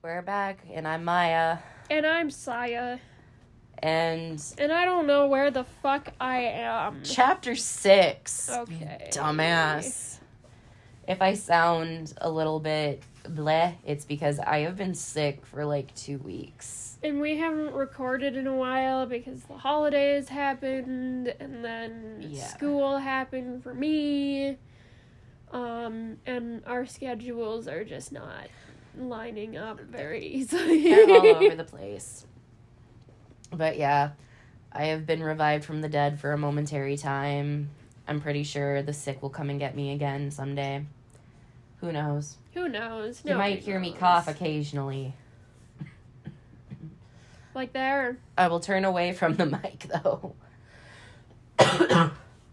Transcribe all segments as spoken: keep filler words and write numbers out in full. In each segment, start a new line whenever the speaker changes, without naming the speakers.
We're back, and I'm Maya.
And I'm Saya.
And...
And I don't know where the fuck I am.
Chapter six.
Okay.
Dumbass. If I sound a little bit bleh, it's because I have been sick for like two weeks.
And we haven't recorded in a while because the holidays happened, and then
Yeah.
school happened for me. Um, and our schedules are just not lining up very easily.
They're all over the place. But yeah, I have been revived from the dead for a momentary time. I'm pretty sure the sick will come and get me again someday. Who knows?
Who knows?
You
Nobody
might hear
knows.
me cough occasionally.
Like there.
I will turn away from the mic, though. God,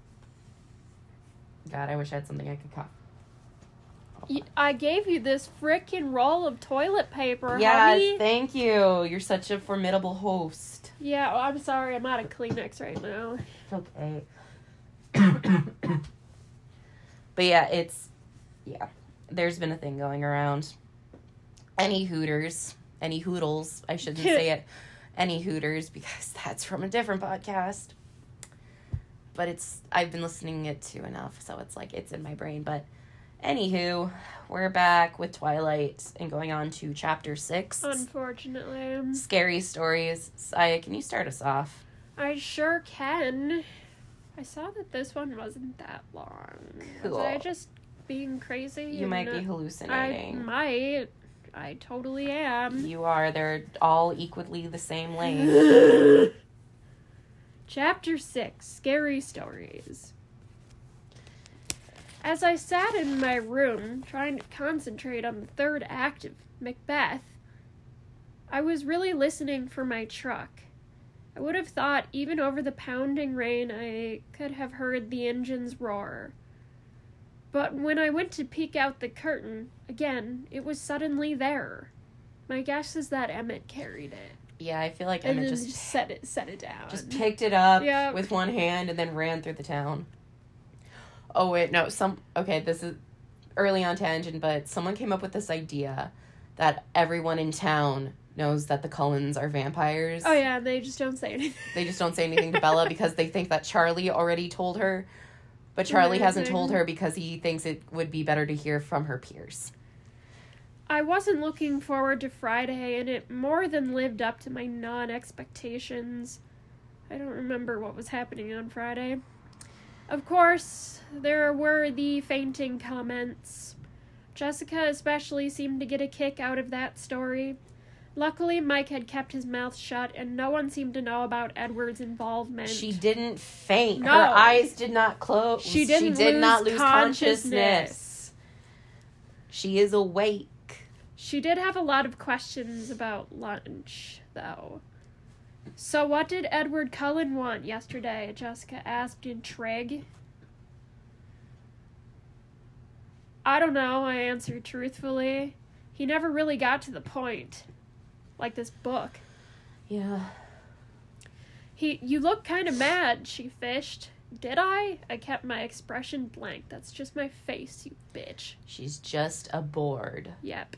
I wish I had something I could cough.
I gave you this frickin' roll of toilet paper,
Yeah,
honey.
thank you. You're such a formidable host.
Yeah, I'm sorry. I'm out of Kleenex right now.
Okay. But yeah, it's... Yeah. There's been a thing going around. Any Hooters. Any Hoodles. I shouldn't say it. Any Hooters, because that's from a different podcast. But it's... I've been listening it to enough, so it's like, it's in my brain. But anywho, we're back with Twilight and going on to chapter six.
Unfortunately.
Scary stories. Saya, can you start us off?
I sure can. I saw that this one wasn't that long.
Cool.
Was I just being crazy?
You
and
might be
not-
hallucinating.
I might. I totally am.
You are. They're all equally the same length.
Chapter six. Scary Stories. As I sat in my room, trying to concentrate on the third act of Macbeth, I was really listening for my truck. I would have thought, even over the pounding rain, I could have heard the engines roar. But when I went to peek out the curtain, again, it was suddenly there. My guess is that Emmett carried it.
Yeah, I feel like
And
Emmett
then
just,
just set it, set it down.
just picked it up
Yep.
with one hand and then ran through the town. Oh, wait, no, some... Okay, this is early on tangent, but someone came up with this idea that everyone in town knows that the Cullens are vampires.
Oh yeah, they just don't say anything.
They just don't say anything to Bella because they think that Charlie already told her. But Charlie hasn't
Amazing.
told her because he thinks it would be better to hear from her peers.
I wasn't looking forward to Friday, and it more than lived up to my non-expectations. I don't remember what was happening on Friday. Of course, there were the fainting comments. Jessica especially seemed to get a kick out of that story. Luckily, Mike had kept his mouth shut, and no one seemed to know about Edward's involvement.
She didn't faint.
No.
Her eyes did not close.
She didn't
she did
lose
not lose consciousness.
consciousness.
She is awake.
She did have a lot of questions about lunch, though. So what did Edward Cullen want yesterday? Jessica asked intrigued. I don't know, I answered truthfully. He never really got to the point. Like this book.
Yeah.
He, you look kind of mad, she fished. Did I? I kept my expression blank. That's just my face, you bitch.
She's just a bored.
Yep.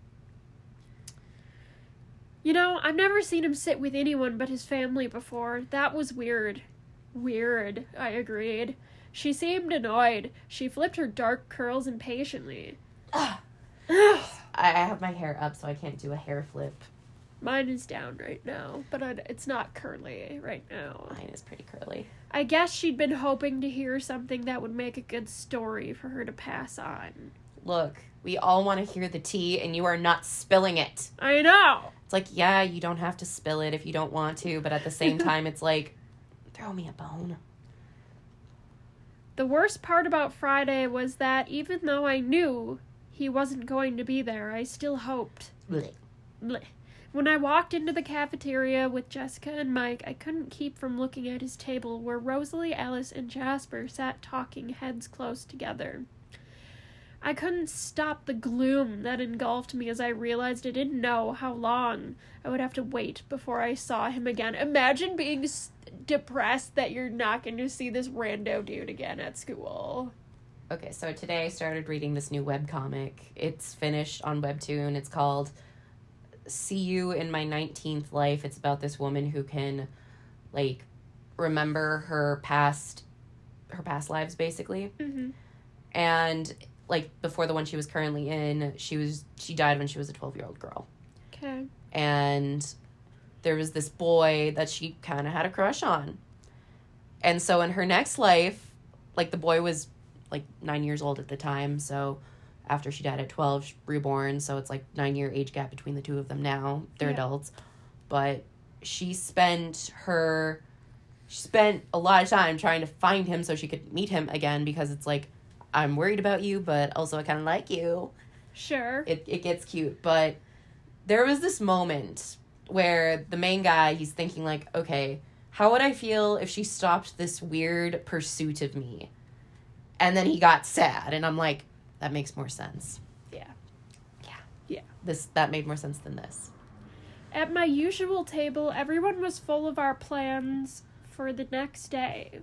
You know, I've never seen him sit with anyone but his family before. That was weird. Weird, I agreed. She seemed annoyed. She flipped her dark curls impatiently.
I have my hair up, so I can't do a hair flip.
Mine is down right now, but it's not curly right now.
Mine is pretty curly.
I guess she'd been hoping to hear something that would make a good story for her to pass on.
Look, we all want to hear the tea, and you are not spilling it.
I know!
It's like, yeah, you don't have to spill it if you don't want to, but at the same time, it's like, throw me a bone.
The worst part about Friday was that even though I knew he wasn't going to be there, I still hoped.
Blech.
Blech. When I walked into the cafeteria with Jessica and Mike, I couldn't keep from looking at his table where Rosalie, Alice, and Jasper sat talking, heads close together. I couldn't stop the gloom that engulfed me as I realized I didn't know how long I would have to wait before I saw him again. Imagine being s- depressed that you're not going to see this rando dude again at school.
Okay, so today I started reading this new webcomic. It's finished on Webtoon. It's called See You in My nineteenth Life. It's about this woman who can, like, remember her past, her past lives, basically.
Mm-hmm.
And, like, before the one she was currently in, she was, she died when she was a twelve-year-old girl.
Okay.
And there was this boy that she kind of had a crush on. And so in her next life, like, the boy was, like, nine years old at the time, so after she died at twelve, reborn, so it's, like, nine-year age gap between the two of them now. They're
yeah.
adults. But she spent her... She spent a lot of time trying to find him so she could meet him again, because it's, like, I'm worried about you, but also I kind of like you.
Sure.
It it gets cute, but there was this moment where the main guy, he's thinking, like, okay, how would I feel if she stopped this weird pursuit of me? And then he got sad, and I'm like, that makes more sense.
Yeah.
Yeah.
Yeah.
This, that made more sense than this.
At my usual table, everyone was full of our plans for the next day.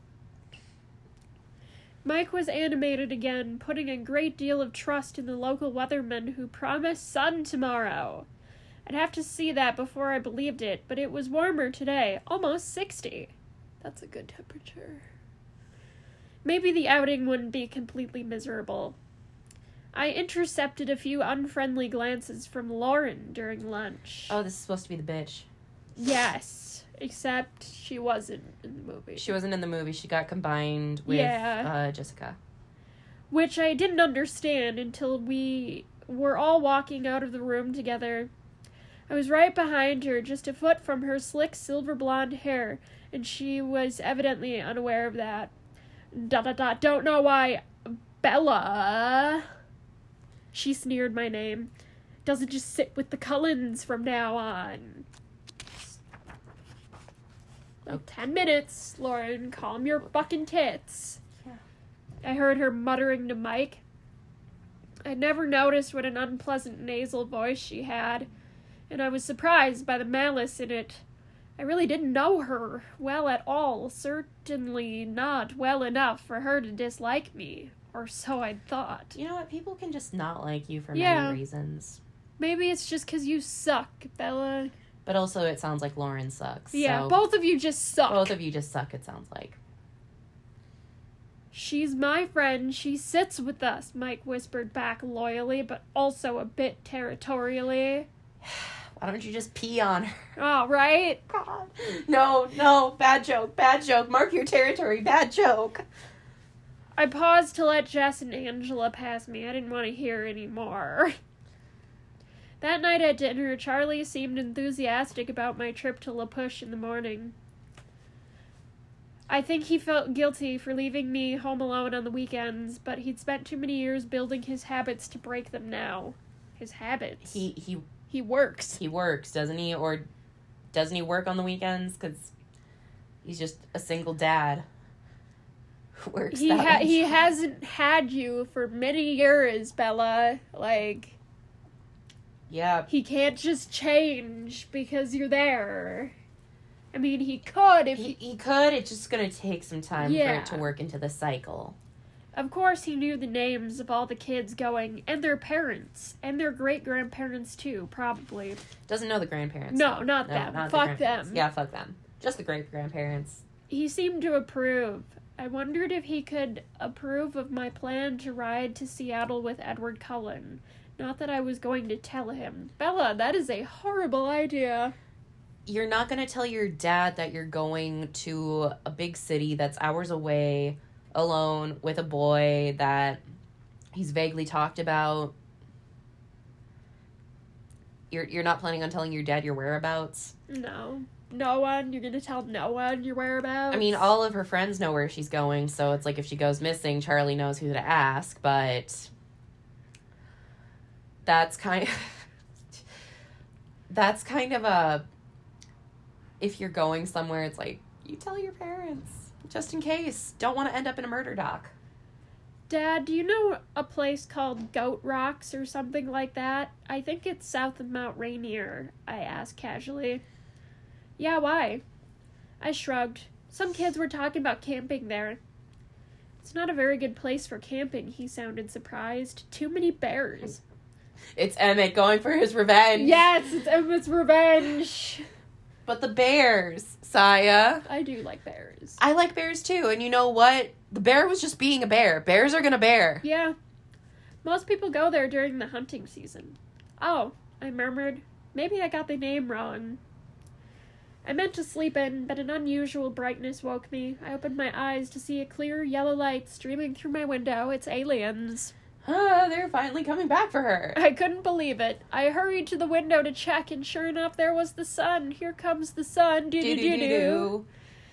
Mike was animated again, putting a great deal of trust in the local weatherman who promised sun tomorrow. I'd have to see that before I believed it, but it was warmer today, almost sixty. That's a good temperature. Maybe the outing wouldn't be completely miserable. I intercepted a few unfriendly glances from Lauren during lunch.
Oh, this is supposed to be the bitch.
Yes, except she wasn't in the movie.
She wasn't in the movie. She got combined with
Yeah.
uh, Jessica.
Which I didn't understand until we were all walking out of the room together. I was right behind her, just a foot from her slick silver blonde hair, and she was evidently unaware of that. Dot dot dot, don't know why. Bella. She sneered my name. Doesn't just sit with the Cullens from now on. Like, ten minutes, Lauren. Calm your fucking tits.
Yeah.
I heard her muttering to Mike. I'd never noticed what an unpleasant nasal voice she had, and I was surprised by the malice in it. I really didn't know her well at all, certainly not well enough for her to dislike me, or so I'd thought.
You know what? People can just not like you for
Yeah.
many reasons.
Maybe it's just 'cause you suck, Bella.
But also, it sounds like Lauren sucks.
Yeah,
so
both of you just suck.
both of you just suck, it sounds like.
She's my friend. She sits with us, Mike whispered back loyally, but also a bit territorially.
Why don't you just pee on her?
Oh, right?
God. No, no, bad joke, bad joke. Mark your territory, bad joke.
I paused to let Jess and Angela pass me. I didn't want to hear any more. That night at dinner, Charlie seemed enthusiastic about my trip to La Push in the morning. I think he felt guilty for leaving me home alone on the weekends, but he'd spent too many years building his habits to break them now. His habits.
He he
He works.
he works, doesn't he? Or doesn't he work on the weekends? Because he's just a single dad who works
He
that
ha-
much.
he hasn't had you for many years, Bella. Like,
Yeah.
he can't just change because you're there. I mean, he could if
He,
he...
he could. It's just going to take some time for
Yeah.
it to work into the cycle.
Of course, he knew the names of all the kids going, and their parents, and their great-grandparents, too, probably.
Doesn't know the grandparents.
No,
though.
not
No,
them.
not the
Fuck
grandparents.
them.
Yeah, fuck them. Just the great-grandparents.
He seemed to approve. I wondered if he could approve of my plan to ride to Seattle with Edward Cullen. Not that I was going to tell him. Bella, that is a horrible idea.
You're not going to tell your dad that you're going to a big city that's hours away, alone, with a boy that he's vaguely talked about. You're you're not planning on telling your dad your whereabouts?
No. No one? You're gonna tell no one your whereabouts?
I mean, all of her friends know where she's going, so it's like if she goes missing, Charlie knows who to ask, but that's kind of... that's kind of a... If you're going somewhere, it's like, you tell your parents, just in case. Don't want to end up in a murder doc.
Dad, do you know a place called Goat Rocks or something like that? I think it's south of Mount Rainier, I asked casually. Yeah, why? I shrugged. Some kids were talking about camping there. It's not a very good place for camping, he sounded surprised. Too many bears.
It's Emmett going for his revenge.
Yes, it's Emmett's revenge.
But the bears, Saya.
I do like bears.
I like bears too, and you know what? The bear was just being a bear. Bears are gonna bear.
Yeah. Most people go there during the hunting season. Oh, I murmured. Maybe I got the name wrong. I meant to sleep in, but an unusual brightness woke me. I opened my eyes to see a clear yellow light streaming through my window. It's aliens.
Ah, they're finally coming back for her.
I couldn't believe it. I hurried to the window to check, and sure enough, there was the sun. Here comes the sun. Do-do-do-do.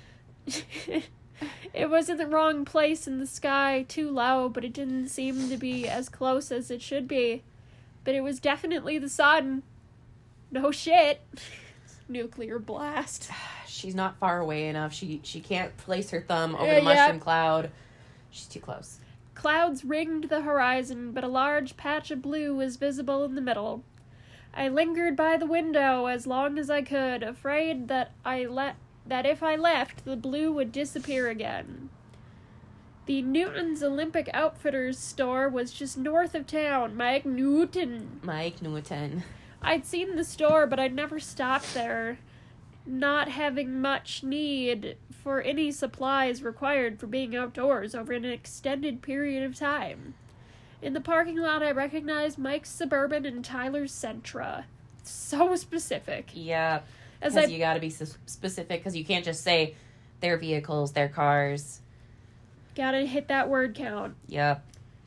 It was in the wrong place in the sky, too low, but it didn't seem to be as close as it should be. But it was definitely the sun. No shit. Nuclear blast.
She's not far away enough. She she can't place her thumb over
Uh,
the mushroom
yeah.
cloud. She's too close.
Clouds ringed the horizon, but a large patch of blue was visible in the middle. I lingered by the window as long as I could, afraid that I let that if I left, the blue would disappear again. The Newton's Olympic Outfitters store was just north of town. Mike Newton.
Mike Newton.
I'd seen the store, but I'd never stopped there, not having much need for any supplies required for being outdoors over an extended period of time. In the parking lot, I recognized Mike's Suburban and Tyler's Sentra. So specific.
Yeah.
As I
Because you gotta be s- specific, because you can't just say their vehicles, their cars.
gotta hit that word count.
Yep.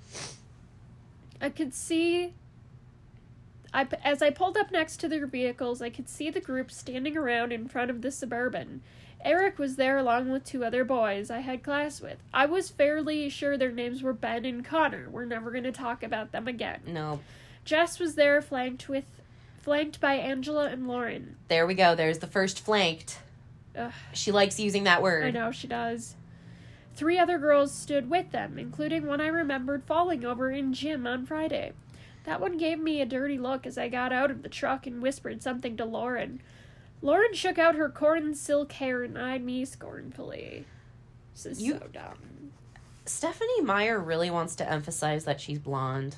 I could see, I, as I pulled up next to their vehicles, I could see the group standing around in front of the Suburban. Eric was there along with two other boys I had class with. I was fairly sure their names were Ben and Connor. We're never going to talk about them again.
No.
Jess was there flanked with, flanked by Angela and Lauren.
There we go. There's the first flanked.
Ugh.
She likes using that word.
I know, she does. Three other girls stood with them, including one I remembered falling over in gym on Friday. That one gave me a dirty look as I got out of the truck and whispered something to Lauren. Lauren shook out her corn silk hair and eyed me scornfully. This is
You-
so dumb.
Stephanie Meyer really wants to emphasize that she's blonde.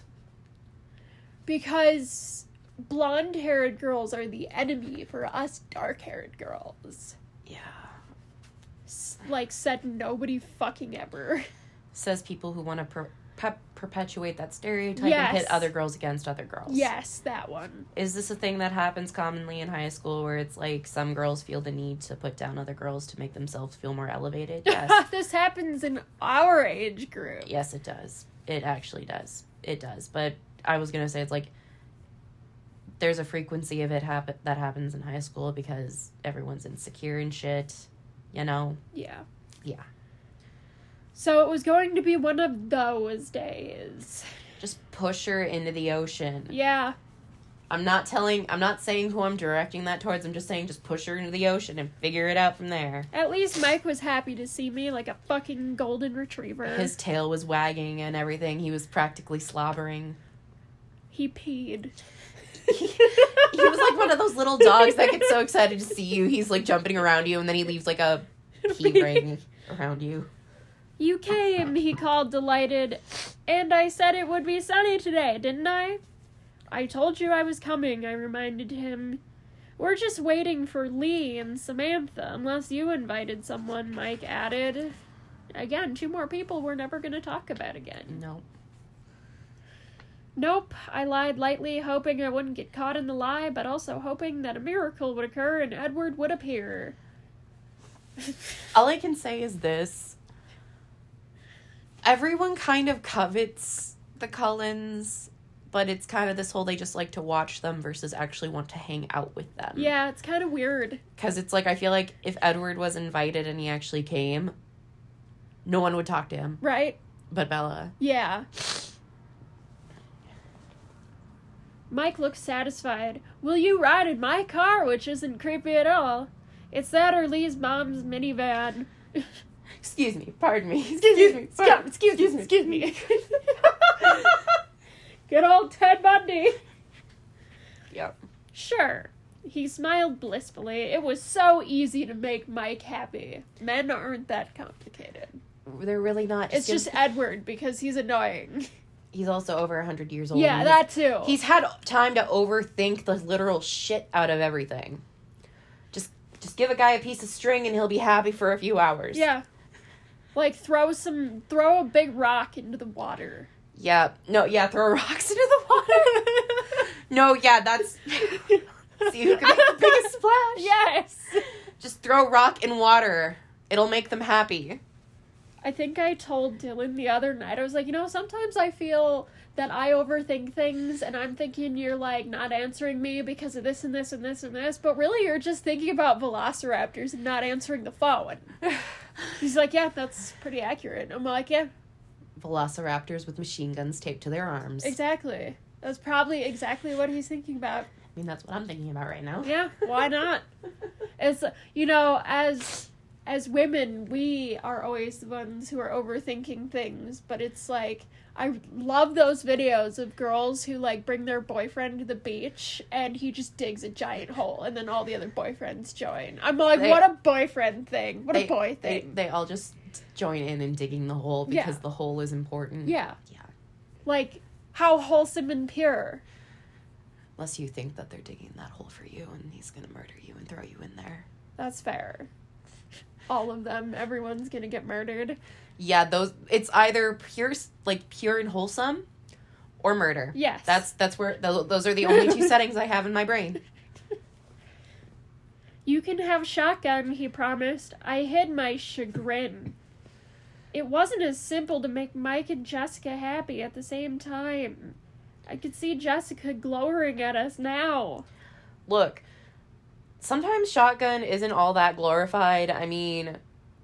Because blonde-haired girls are the enemy for us dark-haired girls.
Yeah.
S- like, said nobody fucking ever.
Says people who want to per- pe- perpetuate that stereotype
Yes.
and pit other girls against other girls.
Yes, that one.
Is this a thing that happens commonly in high school where it's like some girls feel the need to put down other girls to make themselves feel more elevated? Yes.
This happens in our age group.
Yes, it does. It actually does. It does. But I was going to say it's like there's a frequency of it happen- that happens in high school because everyone's insecure and shit, you know?
Yeah.
Yeah.
So it was going to be one of those days.
Just push her into the ocean.
Yeah.
I'm not telling, I'm not saying who I'm directing that towards. I'm just saying just push her into the ocean and figure it out from there.
At least Mike was happy to see me like a fucking golden retriever.
His tail was wagging and everything. He was practically slobbering.
He peed.
He was like one of those little dogs that gets so excited to see you. He's like jumping around you and then he leaves like a pea ring around you.
You came, he called, delighted. And I said it would be sunny today, didn't I? I told you I was coming, I reminded him. We're just waiting for Lee and Samantha, unless you invited someone, Mike added. Again, two more people we're never going to talk about again.
No.
Nope, I lied lightly, hoping I wouldn't get caught in the lie, but also hoping that a miracle would occur and Edward would appear.
All I can say is this. Everyone kind of covets the Cullens, but it's kind of this whole they just like to watch them versus actually want to hang out with them.
Yeah, it's kind of weird.
Because it's like, I feel like if Edward was invited and he actually came, no one would talk to him.
Right?
But Bella.
Yeah. Mike looks satisfied. Will you ride in my car, which isn't creepy at all? It's that or Lee's mom's minivan.
Excuse me. Pardon me.
Excuse me. Stop. Excuse me. Excuse me. Good old Ted Bundy.
Yep.
Sure. He smiled blissfully. It was so easy to make Mike happy. Men aren't that complicated.
They're really not.
It's
give-
just Edward because he's annoying.
He's also over one hundred years old.
Yeah,
He's-
that too.
He's had time to overthink the literal shit out of everything. Just just give a guy a piece of string and he'll be happy for a few hours.
Yeah. Like, throw some, throw a big rock into the water.
Yeah. No, yeah, throw rocks into the water. No, yeah, that's... See who can make the biggest splash.
Yes.
Just throw rock in water. It'll make them happy.
I think I told Dylan the other night, I was like, you know, sometimes I feel that I overthink things, and I'm thinking you're, like, not answering me because of this and this and this and this, but really you're just thinking about velociraptors and not answering the phone. He's like, yeah, that's pretty accurate. I'm like, yeah.
Velociraptors with machine guns taped to their arms.
Exactly. That's probably exactly what he's thinking about.
I mean, that's what I'm thinking about right now.
Yeah, why not? It's, you know, as as women, we are always the ones who are overthinking things, but it's like, I love those videos of girls who, like, bring their boyfriend to the beach, and he just digs a giant hole, and then all the other boyfriends join. I'm like,
They-
what a boyfriend thing. What
They-
a boy
They,
thing.
they all just join in in digging the hole because
Yeah.
the hole is important.
Yeah.
Yeah.
Like, how wholesome and pure.
Unless you think that they're digging that hole for you and he's gonna murder you and throw you in there.
That's fair. All of them. Everyone's gonna get murdered.
Yeah, those it's either pure like pure and wholesome or murder.
Yes.
That's that's where th- those are the only two settings I have in my brain.
You can have shotgun, he promised. I hid my chagrin. It wasn't as simple to make Mike and Jessica happy at the same time. I could see Jessica glowering at us now.
Look, sometimes shotgun isn't all that glorified. I mean,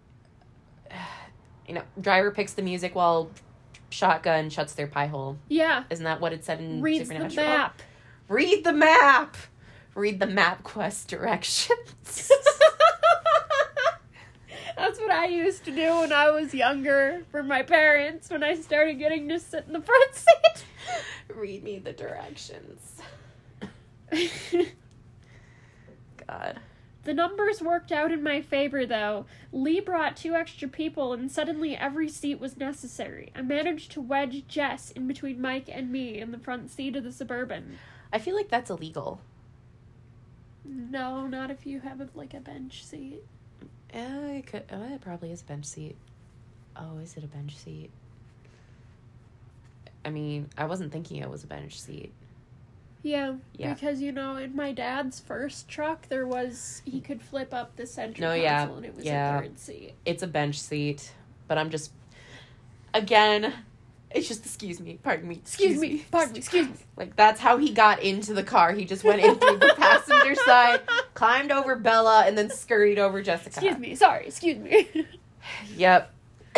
you know, driver picks the music while shotgun shuts their pie hole.
Yeah.
Isn't that what it said in
Reads the
Supernatural?
map.
Read the map. Read the MapQuest directions.
That's what I used to do when I was younger for my parents when I started getting to sit in the front seat.
Read me the directions. God.
The numbers worked out in my favor, though. Lee brought two extra people, and suddenly every seat was necessary. I managed to wedge Jess in between Mike and me in the front seat of the Suburban.
I feel like that's illegal.
No, not if you have, a, like, a bench seat.
Uh, it, could, uh, it probably is a bench seat. Oh, is it a bench seat? I mean, I wasn't thinking it was a bench seat.
Yeah,
Yeah.
because, you know, in my dad's first truck, there was, he could flip up the center
No,
console,
yeah,
and it was
yeah.
a third seat.
It's a bench seat, but I'm just, again, it's just, excuse me, pardon me.
Excuse me, pardon me, excuse me.
Like, that's how he got into the car. He just went in through the passenger side, climbed over Bella, and then scurried over Jessica.
Excuse me, sorry, excuse me.
Yep.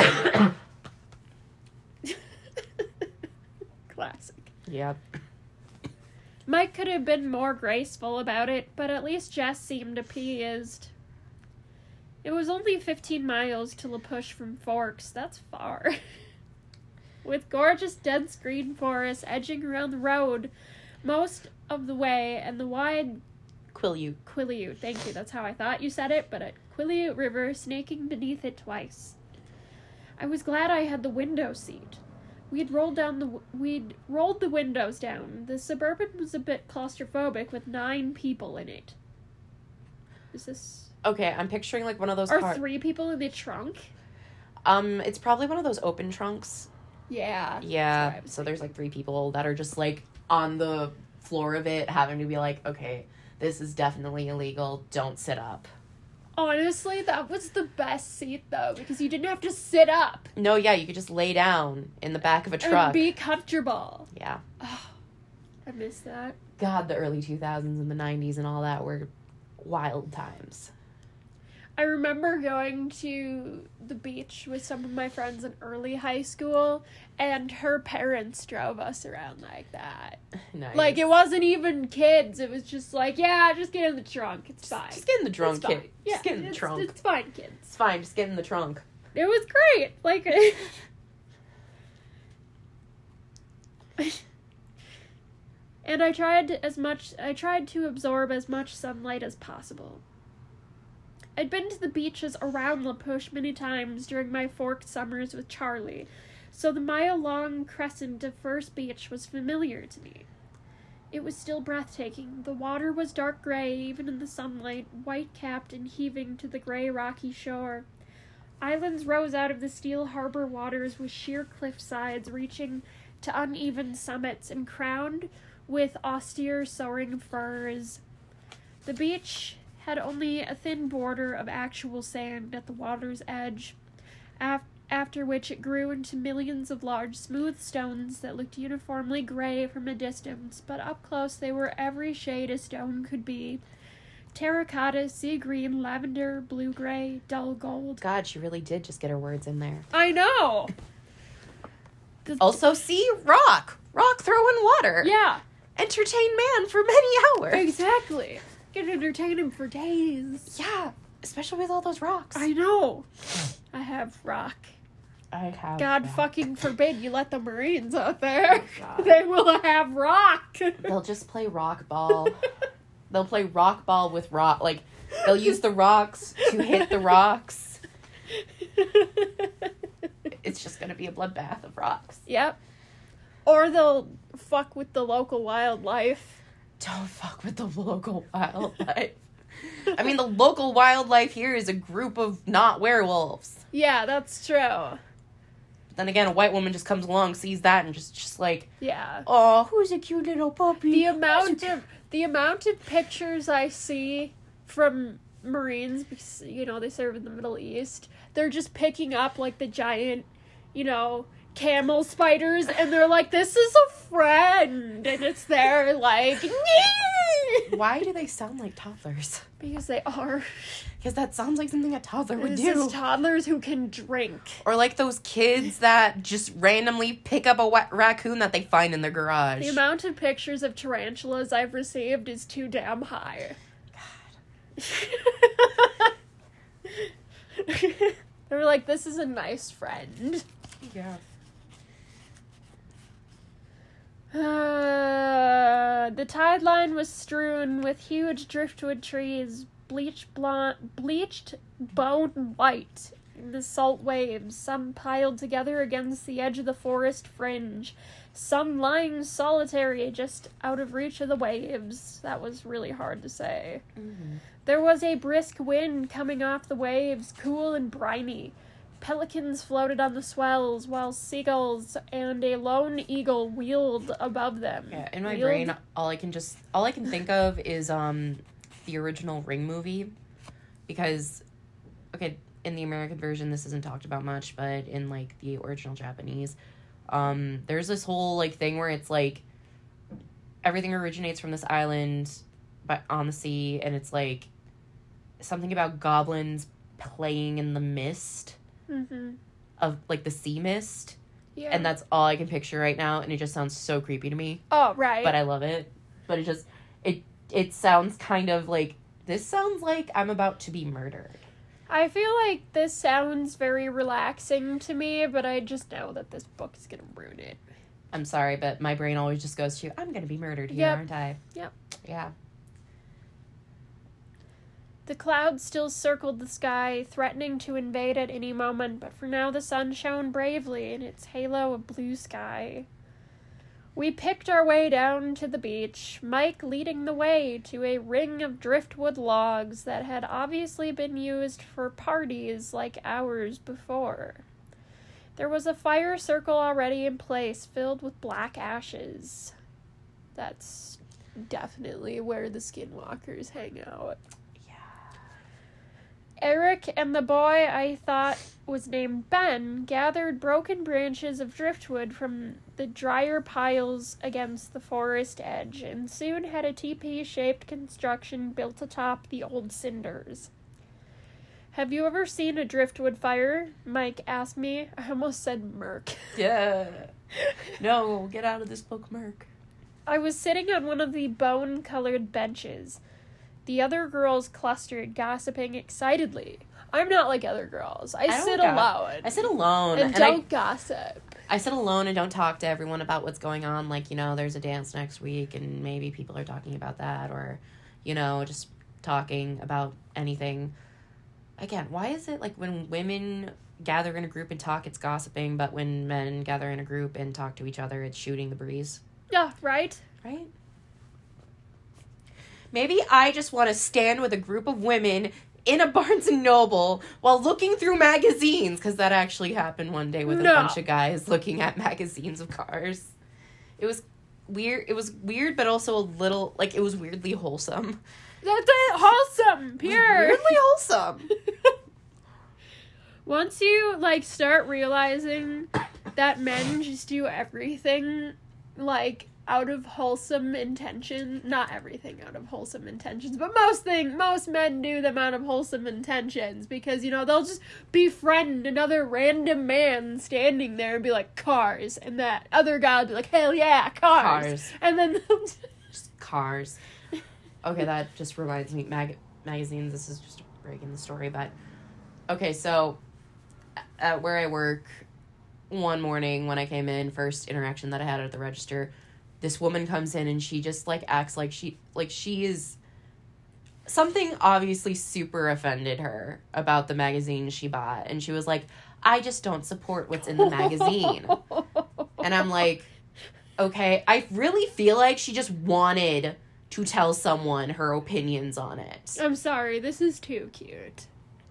Classic.
Yep.
Mike could have been more graceful about it, but at least Jess seemed appeased. It was only fifteen miles to La Push from Forks. That's far. With gorgeous dense green forests edging around the road most of the way, and the wide
Quileute.
Quileute, thank you, that's how I thought you said it, but a Quileute River snaking beneath it twice. I was glad I had the window seat. We'd rolled down the we'd rolled the windows down. The Suburban was a bit claustrophobic with nine people in it. Is this
Okay, I'm picturing like one of those
or
cars.
three people in the trunk?
Um, it's probably one of those open trunks.
Yeah. that's what
Yeah.
I was
So there's like three people that are just like on the floor of it, having to be like, okay, this is definitely illegal. Don't sit up.
Honestly, that was the best seat though, because you didn't have to sit up
No, yeah, you could just lay down in the back of a truck.
and be comfortable.
Yeah.
Oh, I miss that.
God, the early two thousands and the nineties and all that were wild times.
I remember going to the beach with some of my friends in early high school, and her parents drove us around like that.
Nice.
Like, it wasn't even kids. It was just like, yeah, just get in the trunk. It's fine.
Just get in the trunk,
It's fine.
kid.
Yeah,
Just get in the
it's,
trunk.
It's fine, kids.
It's fine. Just get in the trunk.
It was great. Like, and I tried to, as much. I tried to absorb as much sunlight as possible. I'd been to the beaches around La Push many times during my forked summers with Charlie, so the mile-long crescent of First Beach was familiar to me. It was still breathtaking. The water was dark gray, even in the sunlight, white-capped and heaving to the gray, rocky shore. Islands rose out of the steel harbor waters with sheer cliff sides reaching to uneven summits and crowned with austere soaring firs. The beach had only a thin border of actual sand at the water's edge, af- after which it grew into millions of large smooth stones that looked uniformly gray from a distance, but up close they were every shade a stone could be. Terracotta, sea green, lavender, blue-gray, dull gold.
God, she really did just get her words in there.
I know! The
Also, see, rock. Rock throwing water.
Yeah.
Entertain man for many hours.
Exactly. Can entertain him for days.
Yeah, especially with all those rocks.
I know. I have rock.
I have
God
rock.
fucking forbid you let the Marines out there.
God.
They will have rock.
They'll just play rock ball. They'll play rock ball with rock. Like, they'll use the rocks to hit the rocks. It's just gonna be a bloodbath of rocks.
Yep. Or they'll fuck with the local wildlife.
Don't fuck with the local wildlife. I mean, the local wildlife here is a group of not werewolves.
Yeah, that's true.
But then again, a white woman just comes along, sees that, and just, just like,
Yeah.
oh, who's a cute little puppy?
The amount of the amount of pictures I see from Marines, because, you know, they serve in the Middle East, they're just picking up, like, the giant, you know, camel spiders, and they're like, this is a friend, and it's there, like,
Why do they sound like toddlers?
because they are.
Because that sounds like something a toddler would
This
do.
is toddlers who can drink.
Or like those kids that just randomly pick up a wa- raccoon that they find in their garage.
The amount of pictures of tarantulas I've received is too damn high.
God.
They were like, this is a nice friend.
Yeah.
Uh, the tide line was strewn with huge driftwood trees, bleached blonde, bleached bone white in the salt waves, some piled together against the edge of the forest fringe, some lying solitary just out of reach of the waves. That was really hard to say.
Mm-hmm.
There was a brisk wind coming off the waves, cool and briny. Pelicans floated on the swells, while seagulls and a lone eagle wheeled above them.
Yeah, in my
Wheeled-
brain, all I can just, all I can think of is, um, the original Ring movie. Because, okay, in the American version, this isn't talked about much, but in, like, the original Japanese, um, there's this whole, like, thing where it's, like, everything originates from this island but on the sea, and it's, like, something about goblins playing in the mist.
Mm-hmm.
Of like the sea mist,
Yeah.
and that's all I can picture right now, and it just sounds so creepy to me.
Oh, right.
But I love it. But it just it it sounds kind of like this sounds like I'm about to be murdered.
I feel like this sounds very relaxing to me, but I just know that this book is gonna ruin it.
I'm sorry, but my brain always just goes to I'm gonna be murdered here,
Yep.
aren't I?
Yep.
Yeah.
The clouds still circled the sky, threatening to invade at any moment, but for now the sun shone bravely in its halo of blue sky. We picked our way down to the beach, Mike leading the way to a ring of driftwood logs that had obviously been used for parties like ours before. There was a fire circle already in place, filled with black ashes. That's definitely where the skinwalkers hang out. Eric and the boy I thought was named Ben gathered broken branches of driftwood from the drier piles against the forest edge and soon had a teepee-shaped construction built atop the old cinders. Have you ever seen a driftwood fire? Mike asked me. I almost said Merc.
Yeah. No, get out of this book, Merc.
I was sitting on one of the bone-colored benches. The other girls clustered, gossiping excitedly. I'm not like other girls. I,
I don't
sit
go-
alone.
I sit alone
and,
and
don't
I,
gossip.
I sit alone and don't talk to everyone about what's going on. Like, you know, there's a dance next week and maybe people are talking about that, or, you know, just talking about anything. Again, why is it like when women gather in a group and talk, it's gossiping, but when men gather in a group and talk to each other, it's shooting the breeze.
Yeah, right?
Right? Maybe I just want to stand with a group of women in a Barnes and Noble while looking through magazines, because that actually happened one day with
No.
a bunch of guys looking at magazines of cars. It was weird. It was weird, but also a little, like, it was weirdly wholesome.
That's it. Wholesome. Pure.
Weirdly wholesome.
Once you, like, start realizing that men just do everything, like, out of wholesome intention, not everything out of wholesome intentions, but most thing, most men do them out of wholesome intentions, because, you know, they'll just befriend another random man standing there and be like, cars, and that other guy will be like, hell yeah, cars.
Cars.
And then they'll just...
Just cars. Okay, that just reminds me, mag- magazines, this is just a break in the story, but, okay, so, at where I work, one morning when I came in, first interaction that I had at the register, this woman comes in and she just, like, acts like she, like, she is, something obviously super offended her about the magazine she bought, and she was like, I just don't support what's in the magazine. And I'm like, okay, I really feel like she just wanted to tell someone her opinions on it.
I'm sorry, this is too cute.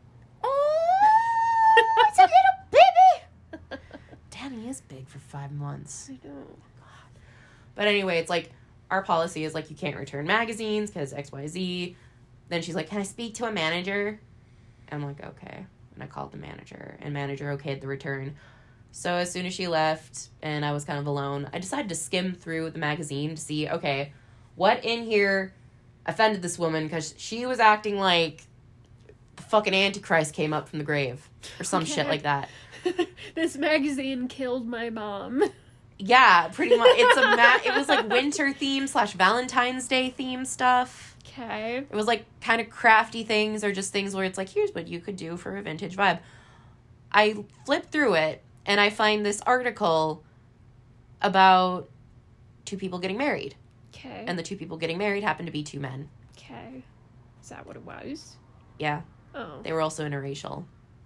Oh, it's a little baby. Damn, he is big for five months.
I know.
God. But anyway, it's like, our policy is like, you can't return magazines because X Y Z. Then she's like, can I speak to a manager? I'm like, okay. And I called the manager, and manager okayed the return. So as soon as she left and I was kind of alone, I decided to skim through the magazine to see, okay, what in here offended this woman, because she was acting like the fucking Antichrist came up from the grave or some
Okay.
shit like that.
This magazine killed my mom.
Yeah, pretty much. It's a ma- it was like winter theme slash Valentine's Day theme stuff.
Okay.
It was like kind of crafty things, or just things where it's like, here's what you could do for a vintage vibe. I flip through it and I find this article about two people getting married.
Okay.
And the two people getting married happened to be two men.
Okay. Is that what it was?
Yeah.
Oh.
They were also interracial.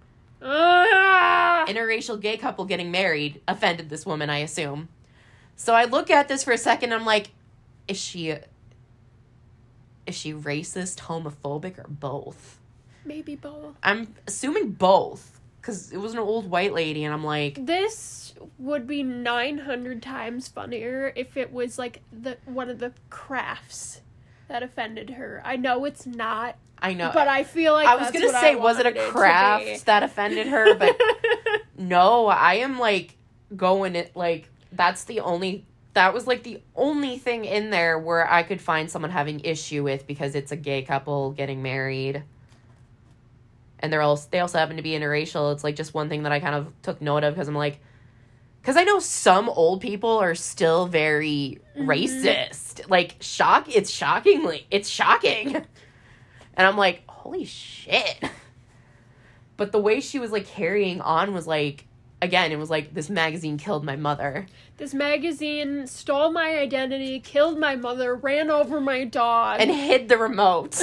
Ah!
Interracial gay couple getting married offended this woman, I assume. So I look at this for a second, I'm like, is she... Is she racist, homophobic, or both?
Maybe both.
I'm assuming both, because it was an old white lady, and I'm like...
This would be nine hundred times funnier if it was, like, the one of the crafts that offended her. I know it's not,
I know.
but I feel like
I was
that's
going to
what
say,
I
was it
wanted
a
to
craft
be.
that offended her? But no, I am, like, going it, like, that's the only... That was, like, the only thing in there where I could find someone having issue with, because it's a gay couple getting married. And they're all, they also happen to be interracial. It's, like, just one thing that I kind of took note of, because I'm like... Because I know some old people are still very
Mm-hmm.
racist. Like, shock... It's shockingly... It's shocking. And I'm like, holy shit. But the way she was, like, carrying on was, like... Again, it was like, this magazine killed my mother.
This magazine stole my identity, killed my mother, ran over my dog.
And hid the remote.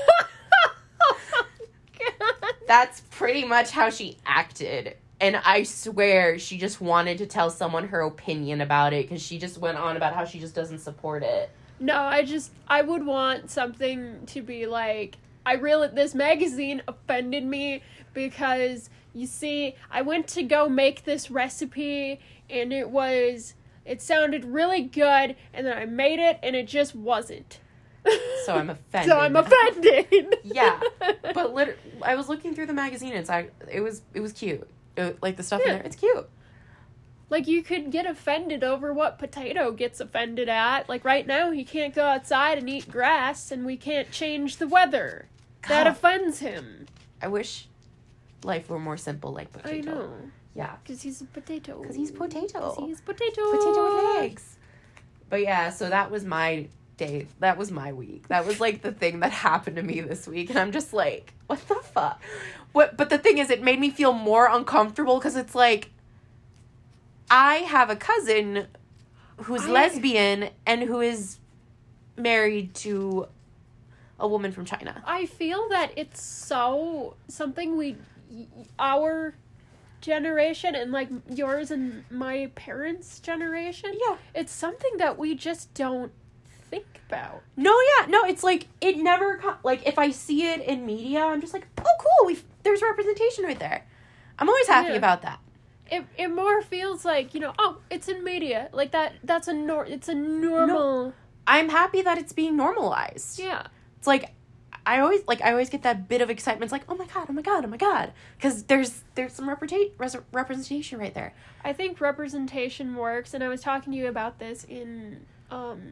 God.
That's pretty much how she acted. And I swear she just wanted to tell someone her opinion about it, because she just went on about how she just doesn't support it.
No, I just, I would want something to be like, I really, this magazine offended me because, you see, I went to go make this recipe, and it was, it sounded really good, and then I made it, and it just wasn't.
So I'm offended.
So I'm offended.
Yeah. But literally, I was looking through the magazine, and it's like, it was, it was cute. It, like, the stuff
Yeah.
in there, it's cute.
Like, you could get offended over what Potato gets offended at. Like, right now, he can't go outside and eat grass, and we can't change the weather. That
God.
offends him.
I wish life were more simple like Potato.
I know.
Yeah.
Because he's a potato.
Because he's Potato.
'Cause he's potato.
Potato with legs. But yeah, so that was my day. That was my week. That was, like, the thing that happened to me this week. And I'm just like, what the fuck? What? But the thing is, it made me feel more uncomfortable, because it's like, I have a cousin who's
I-
lesbian and who is married to a woman from China.
I feel that it's so something we, our generation and like yours and my parents' generation,
Yeah.
it's something that we just don't think about.
No, yeah, no, it's like, it never, co- like, if I see it in media, I'm just like, oh, cool, we there's representation right there. I'm always happy
Yeah.
about that.
It it more feels like, you know, oh, it's in media. Like that, that's a nor- it's a normal.
No. I'm happy that it's being normalized.
Yeah.
It's like, I always, like, I always get that bit of excitement. It's like, oh my god, oh my god, oh my god. Because there's, there's some representa- res- representation right there.
I think representation works, and I was talking to you about this in, um,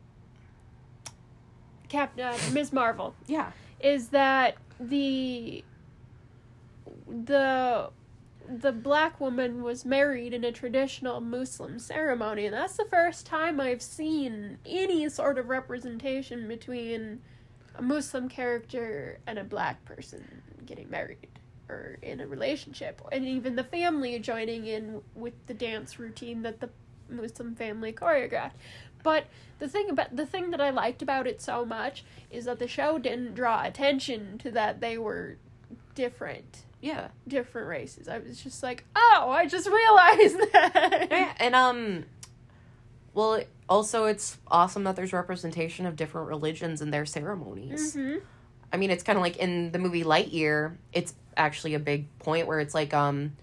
Cap- uh, Miz Marvel.
Yeah.
Is that the, the, the black woman was married in a traditional Muslim ceremony, and that's the first time I've seen any sort of representation between a Muslim character and a black person getting married or in a relationship, and even the family joining in with the dance routine that the Muslim family choreographed. But the thing about the thing that I liked about it so much is that the show didn't draw attention to that they were different.
Yeah.
Different races. I was just like, oh, I just realized that.
Yeah, and, um, well, also it's awesome that there's representation of different religions in their ceremonies.
Mm-hmm.
I mean, it's kind of like in the movie Lightyear, it's actually a big point where it's like, um,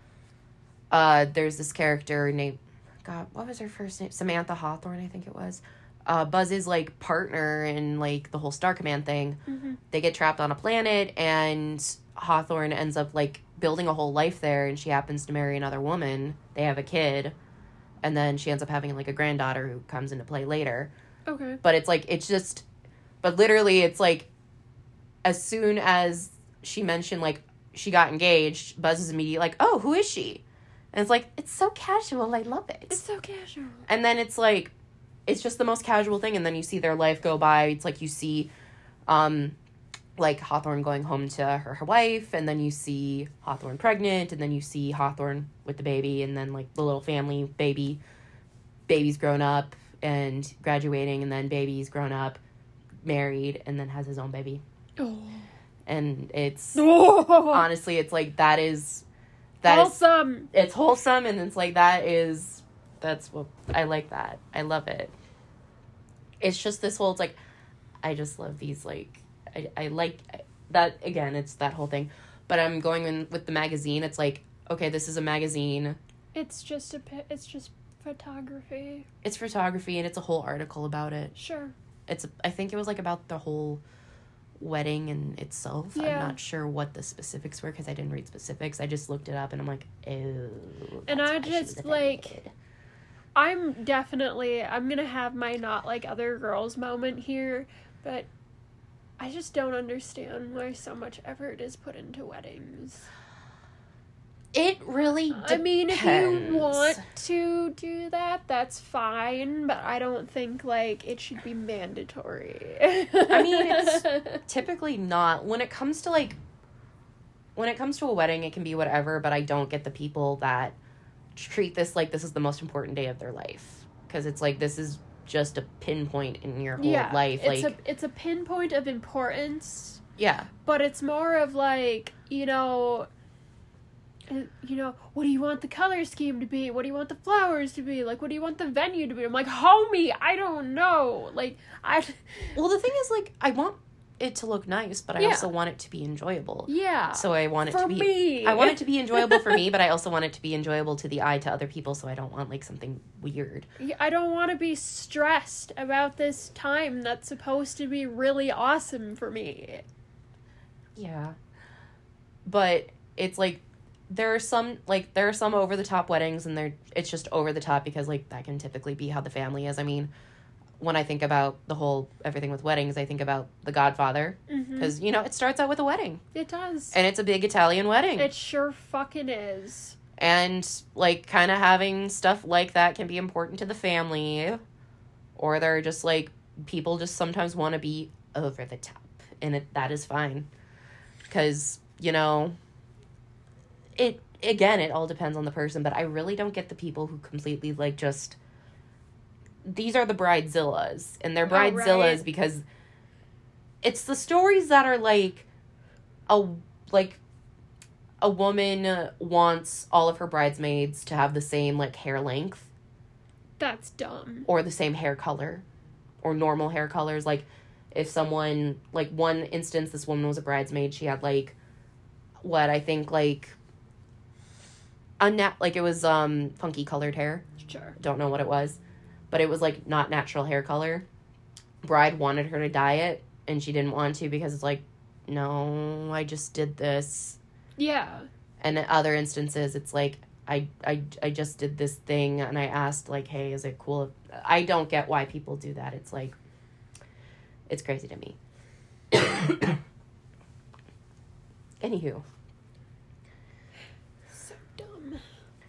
uh, there's this character named, God, what was her first name? Samantha Hawthorne, I think it was. Uh, Buzz's, like, partner in, like, the whole Star Command thing.
Mm-hmm.
They get trapped on a planet, and Hawthorne ends up, like, building a whole life there, and she happens to marry another woman. They have a kid, and then she ends up having, like, a granddaughter who comes into play later.
Okay.
But it's, like, it's just... But literally, it's, like, as soon as she mentioned, like, she got engaged, Buzz is immediately like, oh, who is she? And it's like, it's so casual, I love it.
It's so casual.
And then it's like, it's just the most casual thing, and then you see their life go by. It's like you see, um, like, Hawthorne going home to her, her wife, and then you see Hawthorne pregnant, and then you see Hawthorne with the baby, and then, like, the little family baby, baby's grown up, and graduating, and then baby's grown up, married, and then has his own baby.
Oh.
And it's,
Oh.
honestly, it's like, that is, that
Wholesome.
is, it's wholesome, and it's like, that is, that's what, I like that. I love it. It's just this whole, it's like, I just love these, like, I, I like, that, again, it's that whole thing. But I'm going in with the magazine, it's like, okay, this is a magazine.
It's just a, pi- it's just photography.
It's photography, and it's a whole article about it.
Sure.
It's, I think it was, like, about the whole wedding in itself.
Yeah.
I'm not sure what the specifics were, because I didn't read specifics. I just looked it up, and I'm like, oh.
And I
why she was
just, like,
offended.
I'm definitely, I'm gonna have my not like other girls moment here, but I just don't understand why so much effort is put into weddings.
It really depends.
I mean, if you want to do that, that's fine, but I don't think, like, it should be mandatory.
I mean, it's typically not. When it comes to, like, when it comes to a wedding, it can be whatever, but I don't get the people that treat this like this is the most important day of their life. Because it's like, this is just a pinpoint in your whole
yeah,
life.
It's
like,
a, it's a pinpoint of importance,
yeah.
but it's more of, like, you know... you know, what do you want the color scheme to be? What do you want the flowers to be? Like, what do you want the venue to be? I'm like, homie, I don't know. Like, I...
Well, the thing is, like, I want it to look nice, but I
Yeah.
also want it to be enjoyable.
Yeah.
So I want it
for
to be...
me.
I want it to be enjoyable for me, but I also want it to be enjoyable to the eye to other people, so I don't want, like, something weird.
I don't want to be stressed about this time that's supposed to be really awesome for me.
Yeah. But it's, like... There are some, like, there are some over-the-top weddings, and they're, it's just over-the-top because, like, that can typically be how the family is. I mean, when I think about the whole, everything with weddings, I think about The Godfather. Because,
Mm-hmm.
you know, it starts out with a wedding.
It does.
And it's a big Italian wedding.
It sure fucking is.
And, like, kind of having stuff like that can be important to the family. Or they're just, like, people just sometimes want to be over the top. And it, that is fine. Because, you know... It, again, it all depends on the person, but I really don't get the people who completely, like, just, these are the bridezillas, and they're
Oh,
bridezillas
right.
because it's the stories that are, like, a, like, a woman wants all of her bridesmaids to have the same, like, hair length.
That's dumb.
Or the same hair color. Or normal hair colors. Like, if someone, like, one instance, this woman was a bridesmaid, she had, like, what, I think, like, unnat- like, it was, um, funky colored hair.
Sure.
Don't know what it was. But it was, like, not natural hair color. Bride wanted her to dye it, and she didn't want to because it's like, no, I just did this.
Yeah.
And in other instances, it's like, I, I, I just did this thing, and I asked, like, hey, is it cool? If... I don't get why people do that. It's like, it's crazy to me. Anywho.
So dumb.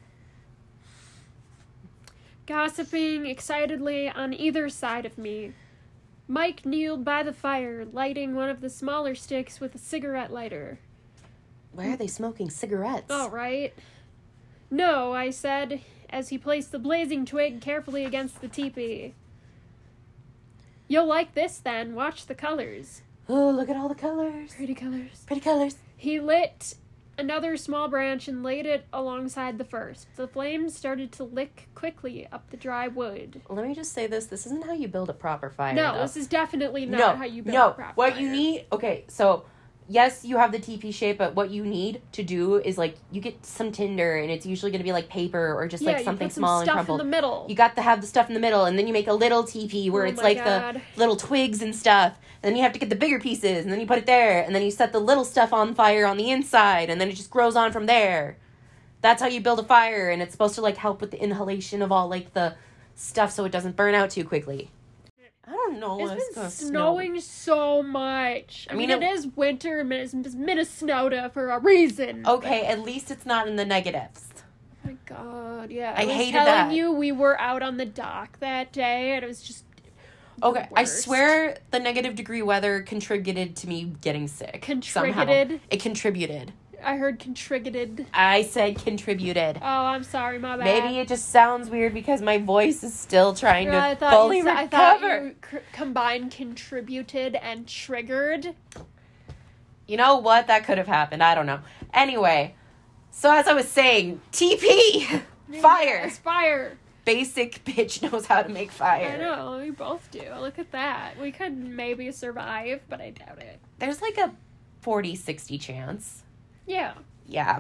Gossiping excitedly on either side of me. Mike kneeled by the fire, lighting one of the smaller sticks with a cigarette lighter.
Why are they smoking cigarettes?
All right. No, I said, as he placed the blazing twig carefully against the teepee. You'll like this, then. Watch the colors.
Oh, look at all the colors.
Pretty colors.
Pretty colors.
He lit another small branch and laid it alongside the first. The flames started to lick quickly up the dry wood.
Let me just say this. This isn't how you build a proper fire.
No,
though.
this is definitely not
no,
how you build
no.
a proper
What
fire.
you need... Okay, so... Yes, you have the teepee shape, but what you need to do is, like, you get some tinder, and it's usually going to be, like, paper or just,
yeah,
like, something
you put some
small and
stuff
crumpled.
in the middle.
You got to have the stuff in the middle, and then you make a little teepee where
Oh
it's,
my
like,
God.
the little twigs and stuff. And then you have to get the bigger pieces, and then you put it there, and then you set the little stuff on fire on the inside, and then it just grows on from there. That's how you build a fire, and it's supposed to, like, help with the inhalation of all, like, the stuff so it doesn't burn out too quickly. I don't know.
It's
It's
been
gonna
snowing so much. I,
I
mean,
mean,
it
it-
is winter in Minnes- Minnesota for a reason.
Okay, at least it's not in the negatives.
Oh my God, yeah.
I
I, was
hated
telling
that.
you we were out on the dock that day, and it was just
Okay,
the
I
worst.
swear the negative degree weather contributed to me getting sick. Somehow.
Contributed?
It contributed.
I heard contributed.
I said contributed.
Oh, I'm sorry, my bad.
Maybe it just sounds weird because my voice is still trying to
I thought
fully
you, sa- I
recover.
thought you c- combined contributed and triggered.
You know what? That could have happened. I don't know. Anyway, so as I was saying, T P! Fire!
Yes, fire.
Basic bitch knows how to make fire.
I know, we both do. Look at that. We could maybe survive, but I doubt it.
There's like a forty sixty chance.
Yeah.
Yeah.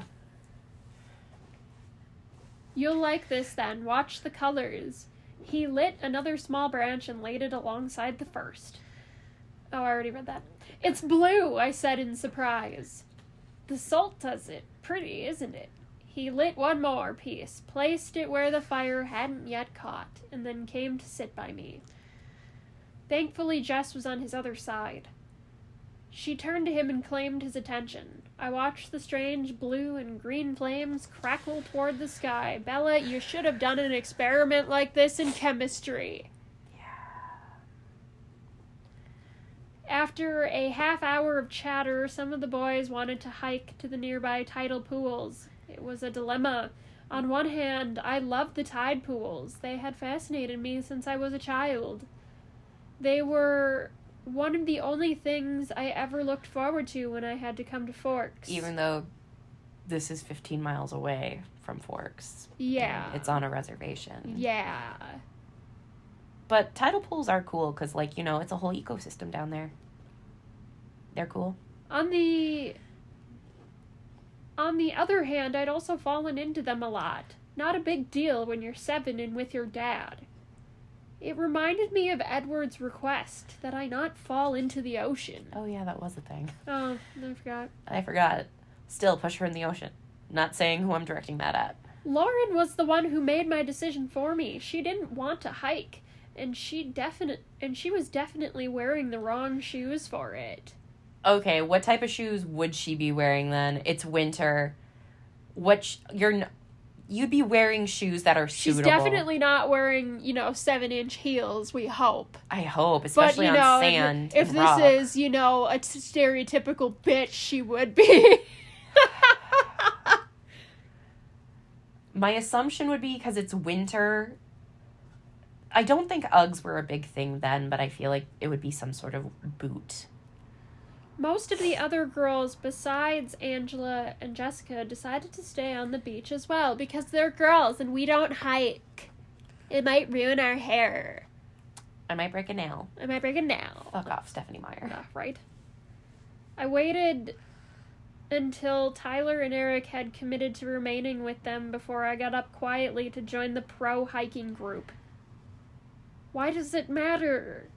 You'll like this then. Watch the colors. He lit another small branch and laid it alongside the first. Oh, I already read that. It's blue, I said in surprise. The salt does it. Pretty, isn't it? He lit one more piece, placed it where the fire hadn't yet caught, and then came to sit by me. Thankfully, Jess was on his other side. She turned to him and claimed his attention. I watched the strange blue and green flames crackle toward the sky. Bella, you should have done an experiment like this in chemistry. After a half hour of chatter, some of the boys wanted to hike to the nearby tidal pools. It was a dilemma. On one hand, I loved the tide pools. They had fascinated me since I was a child. They were one of the only things I ever looked forward to when I had to come to Forks.
Even though this is fifteen miles away from Forks.
Yeah.
And it's on a reservation.
Yeah.
But tidal pools are cool because, like, you know, it's a whole ecosystem down there. They're cool.
On the... On the other hand, I'd also fallen into them a lot. Not a big deal when you're seven and with your dad. It reminded me of Edward's request that I not fall into the ocean.
Oh, yeah, that was a thing.
Oh, I forgot.
I forgot. Still, push her in the ocean. Not saying who I'm directing that at.
Lauren was the one who made my decision for me. She didn't want to hike, and she definite and she was definitely wearing the wrong shoes for it.
Okay, what type of shoes would she be wearing then? It's winter. What sh- you're n- you'd be wearing shoes that are
She's
suitable.
definitely not wearing, you know, seven-inch heels, we hope.
I hope, especially
but, you
on
know,
sand.
If, if
and
this
rock.
is, you know, a t- stereotypical bitch, she would be.
My assumption would be because it's winter. I don't think Uggs were a big thing then, but I feel like it would be some sort of boot.
Most of the other girls, besides Angela and Jessica, decided to stay on the beach as well because they're girls and we don't hike. It might ruin our hair.
I might break a nail.
I might break a nail.
Fuck off, Stephanie Meyer.
Yeah, right. I waited until Tyler and Eric had committed to remaining with them before I got up quietly to join the pro hiking group. Why does it matter?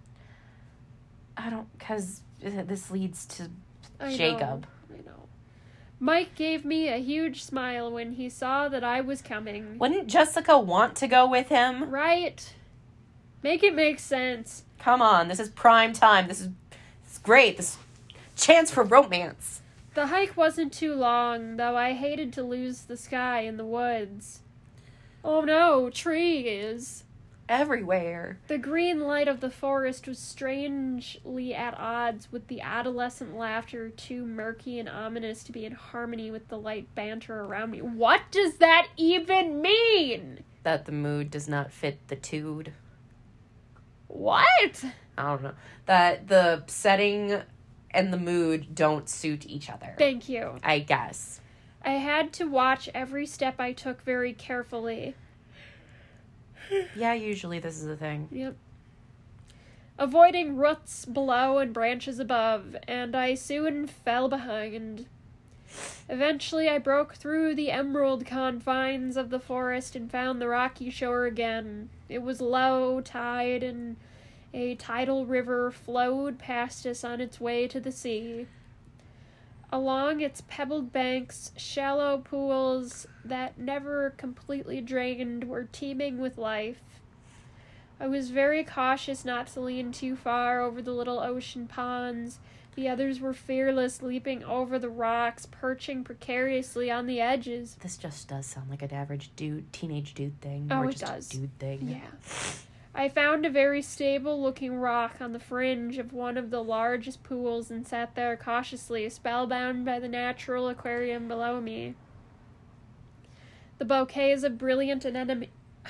I don't, because this leads to
I
Jacob.
Know, I know. Mike gave me a huge smile when he saw that I was coming.
Wouldn't Jessica want to go with him?
Right. Make it make sense.
Come on, this is prime time. This is, this is great. This chance for romance.
The hike wasn't too long, though I hated to lose the sky in the woods. Oh no, trees.
Everywhere.
The green light of the forest was strangely at odds with the adolescent laughter, too murky and ominous to be in harmony with the light banter around me. What does that even mean?
That the mood does not fit the tude.
What?
I don't know. That the setting and the mood don't suit each other.
Thank you.
I guess.
I had to watch every step I took very carefully.
Yeah, usually this is the thing.
Yep. Avoiding roots below and branches above, and I soon fell behind. Eventually I broke through the emerald confines of the forest and found the rocky shore again. It was low tide, and a tidal river flowed past us on its way to the sea. Along its pebbled banks, shallow pools that never completely drained were teeming with life. I was very cautious not to lean too far over the little ocean ponds. The others were fearless, leaping over the rocks, perching precariously on the edges.
This just does sound like an average dude, teenage dude thing.
Oh,
or
it
just
does.
A dude thing.
Yeah. I found a very stable-looking rock on the fringe of one of the largest pools and sat there cautiously, spellbound by the natural aquarium below me. The bouquets of brilliant anemone...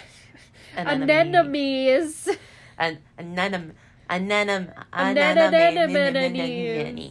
anemones...
An anenem... Anenem...
Anemones...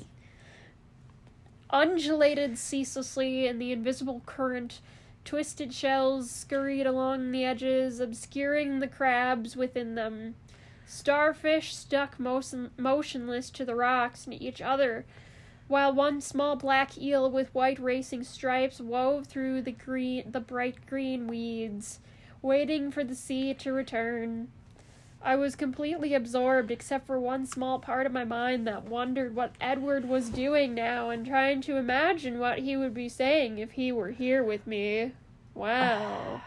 undulated ceaselessly in the invisible current. Twisted shells scurried along the edges, obscuring the crabs within them. Starfish stuck motion- motionless to the rocks and each other, while one small black eel with white racing stripes wove through the green, the bright green weeds, waiting for the sea to return. I was completely absorbed, except for one small part of my mind that wondered what Edward was doing now and trying to imagine what he would be saying if he were here with me. Wow.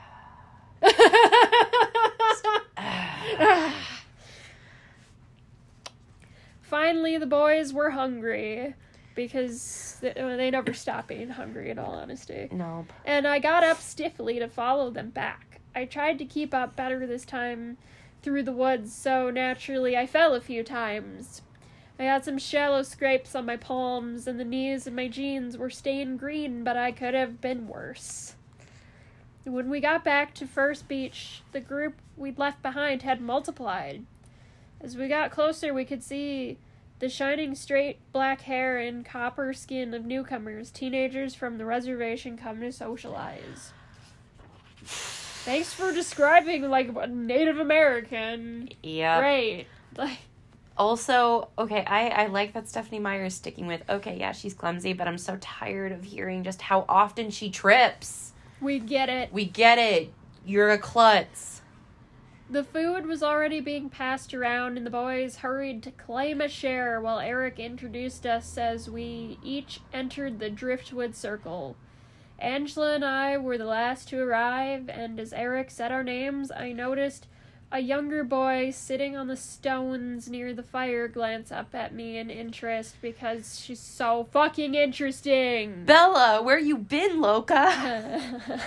Finally, the boys were hungry, because they, they never stop being hungry, in all honesty.
Nope.
And I got up stiffly to follow them back. I tried to keep up better this time through the woods, so naturally I fell a few times. I had some shallow scrapes on my palms, and the knees of my jeans were stained green, but I could have been worse. When we got back to First Beach, the group we'd left behind had multiplied. As we got closer, we could see the shining straight black hair and copper skin of newcomers, teenagers from the reservation come to socialize. Thanks for describing, like, a Native American.
Yeah.
Great. Like,
also, okay, I, I like that Stephanie Meyer is sticking with, okay, yeah, she's clumsy, but I'm so tired of hearing just how often she trips.
We get it.
We get it. You're a klutz.
The food was already being passed around, and the boys hurried to claim a share while Eric introduced us as we each entered the driftwood circle. Angela and I were the last to arrive, and as Eric said our names, I noticed a younger boy sitting on the stones near the fire glance up at me in interest because she's so fucking interesting.
Bella, where you been, Loca?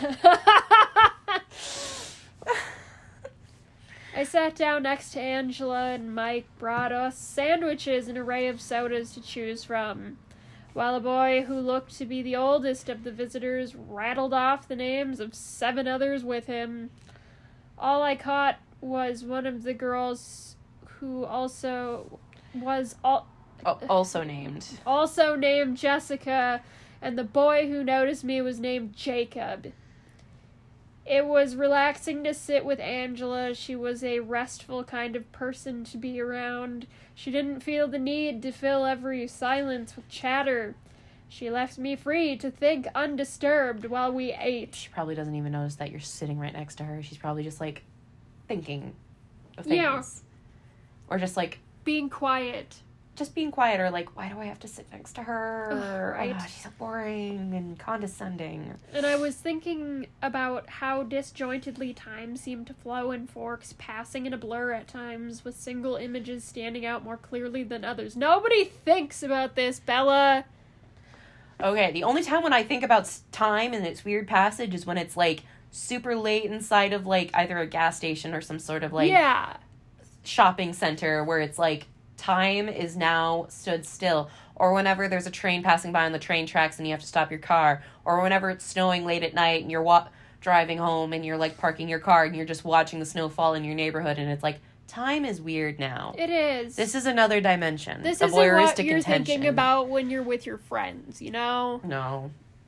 I sat down next to Angela, and Mike brought us sandwiches and an array of sodas to choose from, while a boy who looked to be the oldest of the visitors rattled off the names of seven others with him. All I caught was one of the girls who also was all
O- also named.
Also named Jessica, and the boy who noticed me was named Jacob. It was relaxing to sit with Angela. She was a restful kind of person to be around. She didn't feel the need to fill every silence with chatter. She left me free to think undisturbed while we ate.
She probably doesn't even notice that you're sitting right next to her. She's probably just, like, thinking of things.
Yeah.
Or just, like...
Being quiet.
Just being quiet, or, like, why do I have to sit next to her?
Ugh, right.
Oh, she's so boring and condescending.
And I was thinking about how disjointedly time seemed to flow in forks, passing in a blur at times, with single images standing out more clearly than others. Nobody thinks about this, Bella!
Okay, the only time when I think about time and its weird passage is when it's, like, super late inside of, like, either a gas station or some sort of, like,
yeah.
shopping center where it's, like, time is now stood still. Or whenever there's a train passing by on the train tracks and you have to stop your car. Or whenever it's snowing late at night and you're wa- driving home and you're, like, parking your car and you're just watching the snow fall in your neighborhood and it's, like, time is weird now.
It is.
This is another dimension.
This
the
isn't
voyeuristic
what you're
intention.
thinking about when you're with your friends, you know?
No.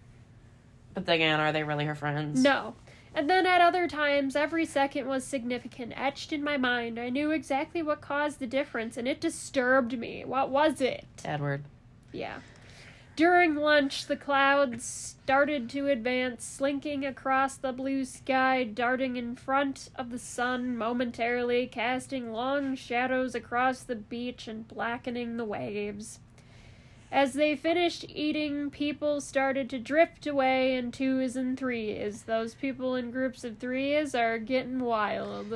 But again, are they really her friends?
No. And then at other times, every second was significant, etched in my mind. I knew exactly what caused the difference, and it disturbed me. What was it?
Edward.
Yeah. During lunch, the clouds started to advance, slinking across the blue sky, darting in front of the sun momentarily, casting long shadows across the beach and blackening the waves. As they finished eating, people started to drift away in twos and threes. Those people in groups of threes are getting wild.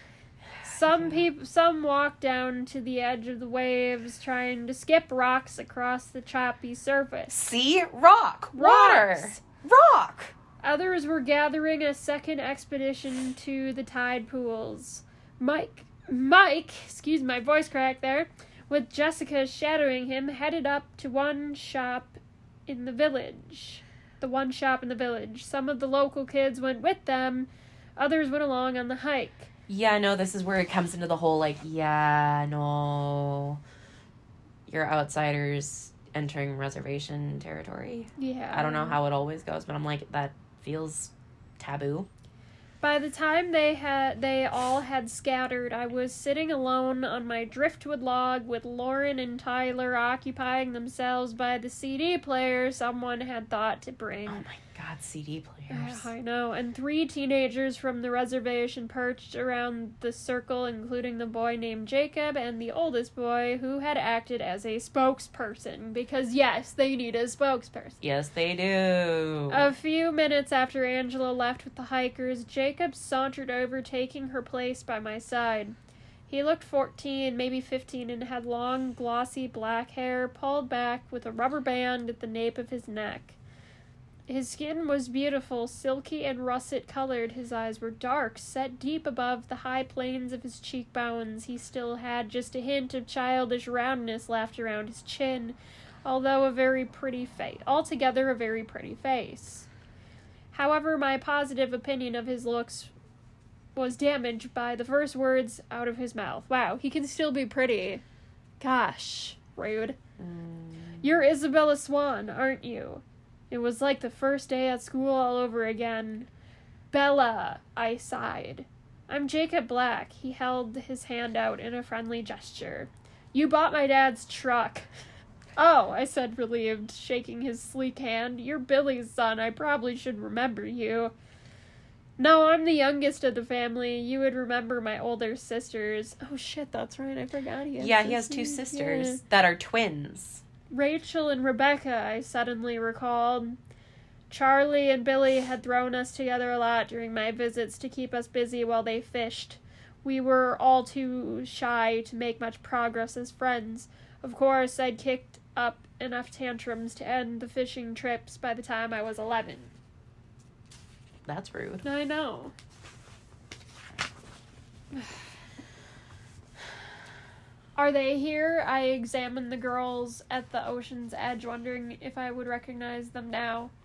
Some people, some walked down to the edge of the waves, trying to skip rocks across the choppy surface.
See? Rock! Water!
Rocks.
Rock!
Others were gathering a second expedition to the tide pools. Mike, Mike, excuse my voice crack there, with Jessica shadowing him, headed up to one shop in the village. The one shop in the village. Some of the local kids went with them. Others went along on the hike.
Yeah, no, this is where it comes into the whole, like, yeah, no, you're outsiders entering reservation territory.
Yeah.
I don't know how it always goes, but I'm like, that feels taboo.
By the time they had they all had scattered, I was sitting alone on my driftwood log with Lauren and Tyler occupying themselves by the C D player someone had thought to bring.
Oh my god, C D players.
Yeah, I know. And three teenagers from the reservation perched around the circle, including the boy named Jacob and the oldest boy who had acted as a spokesperson. Because, yes, they need a spokesperson.
Yes, they do.
A few minutes after Angela left with the hikers, Jacob sauntered over, taking her place by my side. He looked fourteen, maybe fifteen, and had long, glossy black hair pulled back with a rubber band at the nape of his neck. His skin was beautiful, silky and russet-colored. His eyes were dark, set deep above the high planes of his cheekbones. He still had just a hint of childish roundness left around his chin, although a very pretty face. Altogether a very pretty face. However, my positive opinion of his looks was damaged by the first words out of his mouth. Wow, he can still be pretty. Gosh, rude.
Mm.
You're Isabella Swan, aren't you? It was like the first day at school all over again. Bella, I sighed. I'm Jacob Black. He held his hand out in a friendly gesture. You bought my dad's truck. Oh, I said, relieved, shaking his sleek hand. You're Billy's son. I probably should remember you. No, I'm the youngest of the family. You would remember my older sisters. Oh, shit, that's right. I forgot he has
Yeah,
sisters.
he has two sisters
Yeah.
that are twins.
Rachel and Rebecca, I suddenly recalled. Charlie and Billy had thrown us together a lot during my visits to keep us busy while they fished. We were all too shy to make much progress as friends. Of course, I'd kicked up enough tantrums to end the fishing trips by the time I was eleven.
That's rude.
I know. Are they here? I examined the girls at the ocean's edge, wondering if I would recognize them now.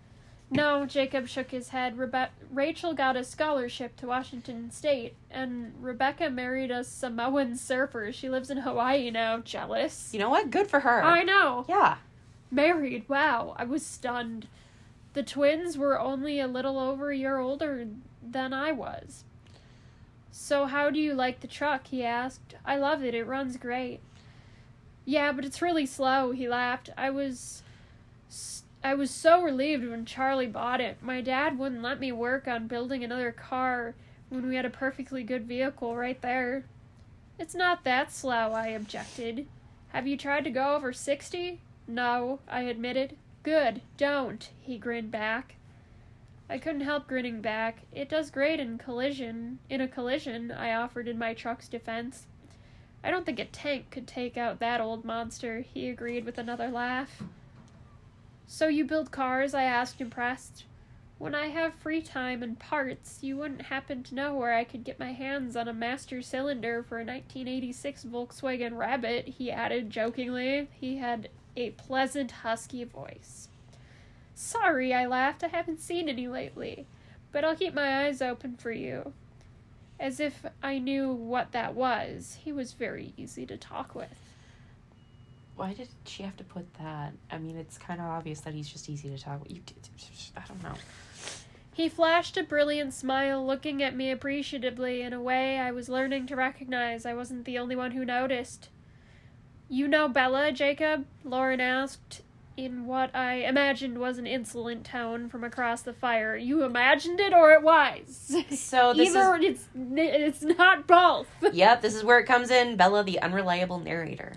No, Jacob shook his head. Rebe- Rachel got a scholarship to Washington State, and Rebecca married a Samoan surfer. She lives in Hawaii now. Jealous.
You know what? Good for her.
I know.
Yeah.
Married. Wow. I was stunned. The twins were only a little over a year older than I was. So how do you like the truck? He asked. I love it. It runs great. Yeah, but it's really slow, he laughed. I was... I was so relieved when Charlie bought it. My dad wouldn't let me work on building another car when we had a perfectly good vehicle right there. It's not that slow, I objected. Have you tried to go over sixty? No, I admitted. Good, don't, he grinned back. I couldn't help grinning back. It does great in collision. In a collision, I offered in my truck's defense. I don't think a tank could take out that old monster, he agreed with another laugh. So you build cars? I asked, impressed. When I have free time and parts, you wouldn't happen to know where I could get my hands on a master cylinder for a nineteen eighty-six Volkswagen Rabbit, he added jokingly. He had a pleasant, husky voice. Sorry, I laughed. I haven't seen any lately, but I'll keep my eyes open for you. As if I knew what that was. He was very easy to talk with.
Why did she have to put that? I mean, it's kind of obvious that he's just easy to talk with. You, I don't know.
He flashed a brilliant smile, looking at me appreciatively in a way I was learning to recognize. I wasn't the only one who noticed. You know Bella, Jacob? Lauren asked in what I imagined was an insolent tone from across the fire. You imagined it or it was?
So this
Either
is...
it's, it's not both.
Yep, this is where it comes in. Bella, the unreliable narrator.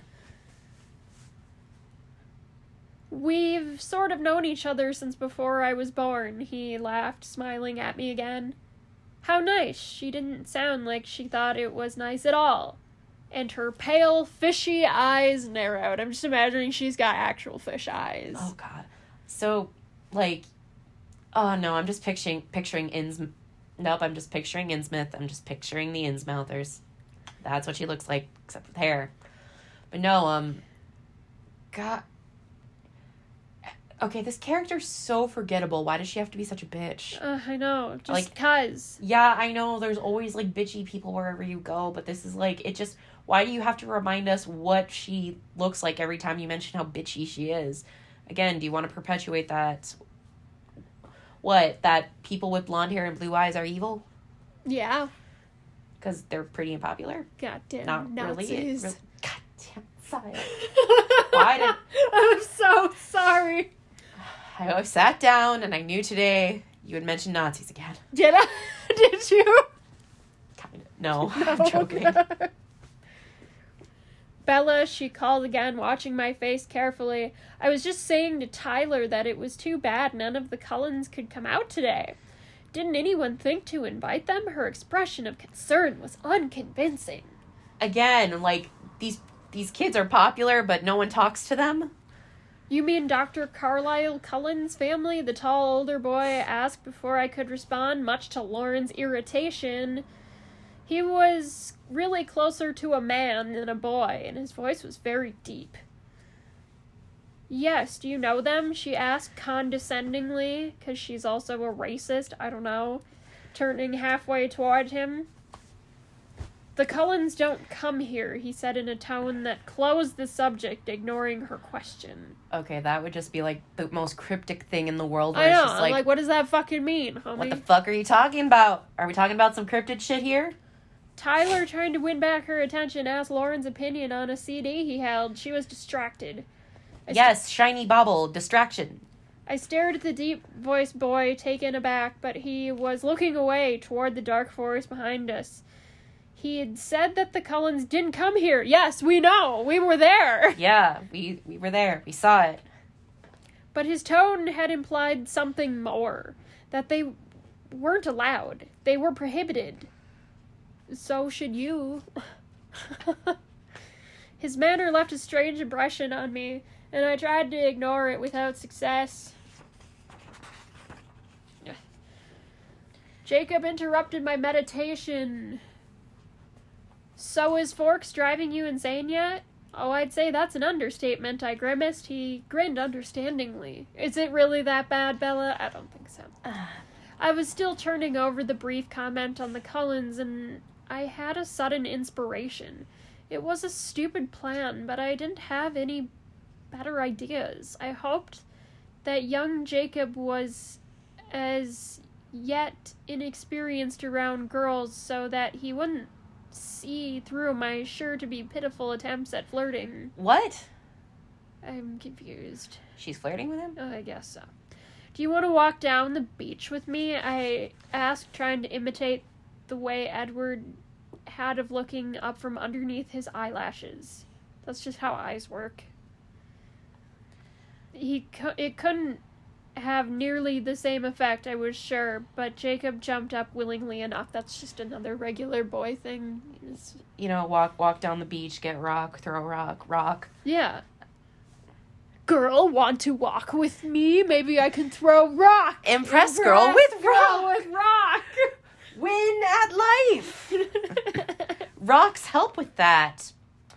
We've sort of known each other since before I was born, he laughed, smiling at me again. How nice. She didn't sound like she thought it was nice at all. And her pale, fishy eyes narrowed. I'm just imagining she's got actual fish eyes.
Oh, God. So, like, oh, no, I'm just picturing, picturing Inns... Nope, I'm just picturing Innsmouth. I'm just picturing the Innsmouthers. That's what she looks like, except with hair. But no, um... God... Okay, this character's so forgettable. Why does she have to be such a bitch?
Uh, I know. Just
like,
cuz.
Yeah, I know. There's always, like, bitchy people wherever you go. But this is, like, it just... Why do you have to remind us what she looks like every time you mention how bitchy she is? Again, do you want to perpetuate that... What? That people with blonde hair and blue eyes are evil?
Yeah.
Because they're pretty and popular?
Goddamn
Not
Nazis.
really. It really goddamn silence. Why did...
I'm so sorry.
I sat down and I knew today you would mention Nazis again.
Did I? Did you?
Kind of. No,
No.
I'm joking.
Bella, she called again, watching my face carefully. I was just saying to Tyler that it was too bad none of the Cullens could come out today. Didn't anyone think to invite them? Her expression of concern was unconvincing.
Again, like, these these kids are popular, but no one talks to them?
You mean Doctor Carlisle Cullen's family? The tall older boy asked before I could respond, much to Lauren's irritation. He was really closer to a man than a boy, and his voice was very deep. Yes, do you know them? She asked condescendingly, because she's also a racist, I don't know, turning halfway toward him. The Cullens don't come here, he said in a tone that closed the subject, ignoring her question.
Okay, that would just be, like, the most cryptic thing in the world.
I know,
it's just like,
like, what does that fucking mean, homie?
What the fuck are you talking about? Are we talking about some cryptid shit here?
Tyler, trying to win back her attention, asked Lauren's opinion on a C D he held. She was distracted. I
yes, st- shiny bauble, distraction.
I stared at the deep-voiced boy, taken aback, but he was looking away toward the dark forest behind us. He had said that the Cullens didn't come here. Yes, we know. We were there.
Yeah, we, we were there. We saw it.
But his tone had implied something more. That they weren't allowed. They were prohibited. So should you. His manner left a strange impression on me, and I tried to ignore it without success. Jacob interrupted my meditation. So is Forks driving you insane yet? Oh, I'd say that's an understatement. I grimaced. He grinned understandingly. Is it really that bad, Bella? I don't think so. I was still turning over the brief comment on the Cullens, and I had a sudden inspiration. It was a stupid plan, but I didn't have any better ideas. I hoped that young Jacob was as yet inexperienced around girls so that he wouldn't see through my sure-to-be pitiful attempts at flirting.
What?
I'm confused.
She's flirting with him?
Oh, I guess so. Do you want to walk down the beach with me? I asked, trying to imitate the way Edward had of looking up from underneath his eyelashes. That's just how eyes work. He co- it couldn't have nearly the same effect, I was sure, but Jacob jumped up willingly enough. That's just another regular boy thing. It's...
You know, walk walk down the beach, get rock, throw rock, rock.
Yeah. Girl, want to walk with me? Maybe I can throw rock.
Impress, Impress girl with
girl
rock.
with rock.
Win at life. Rocks help with that.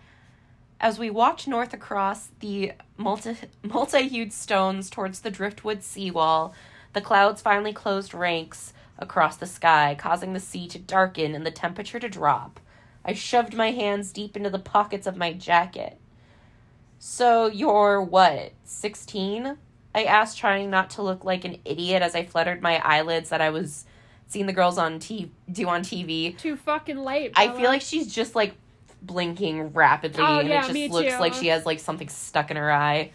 As we walked north across the multi, multi-hued stones towards the driftwood seawall, the clouds finally closed ranks across the sky, causing the sea to darken and the temperature to drop. I shoved my hands deep into the pockets of my jacket. So you're, what, sixteen? I asked, trying not to look like an idiot as I fluttered my eyelids that I was seeing the girls on t- do on T V.
Too fucking late,
Bella. I feel like she's just, like, blinking rapidly,
oh,
and
yeah,
it just
me
looks
too.
like she has, like, something stuck in her eye.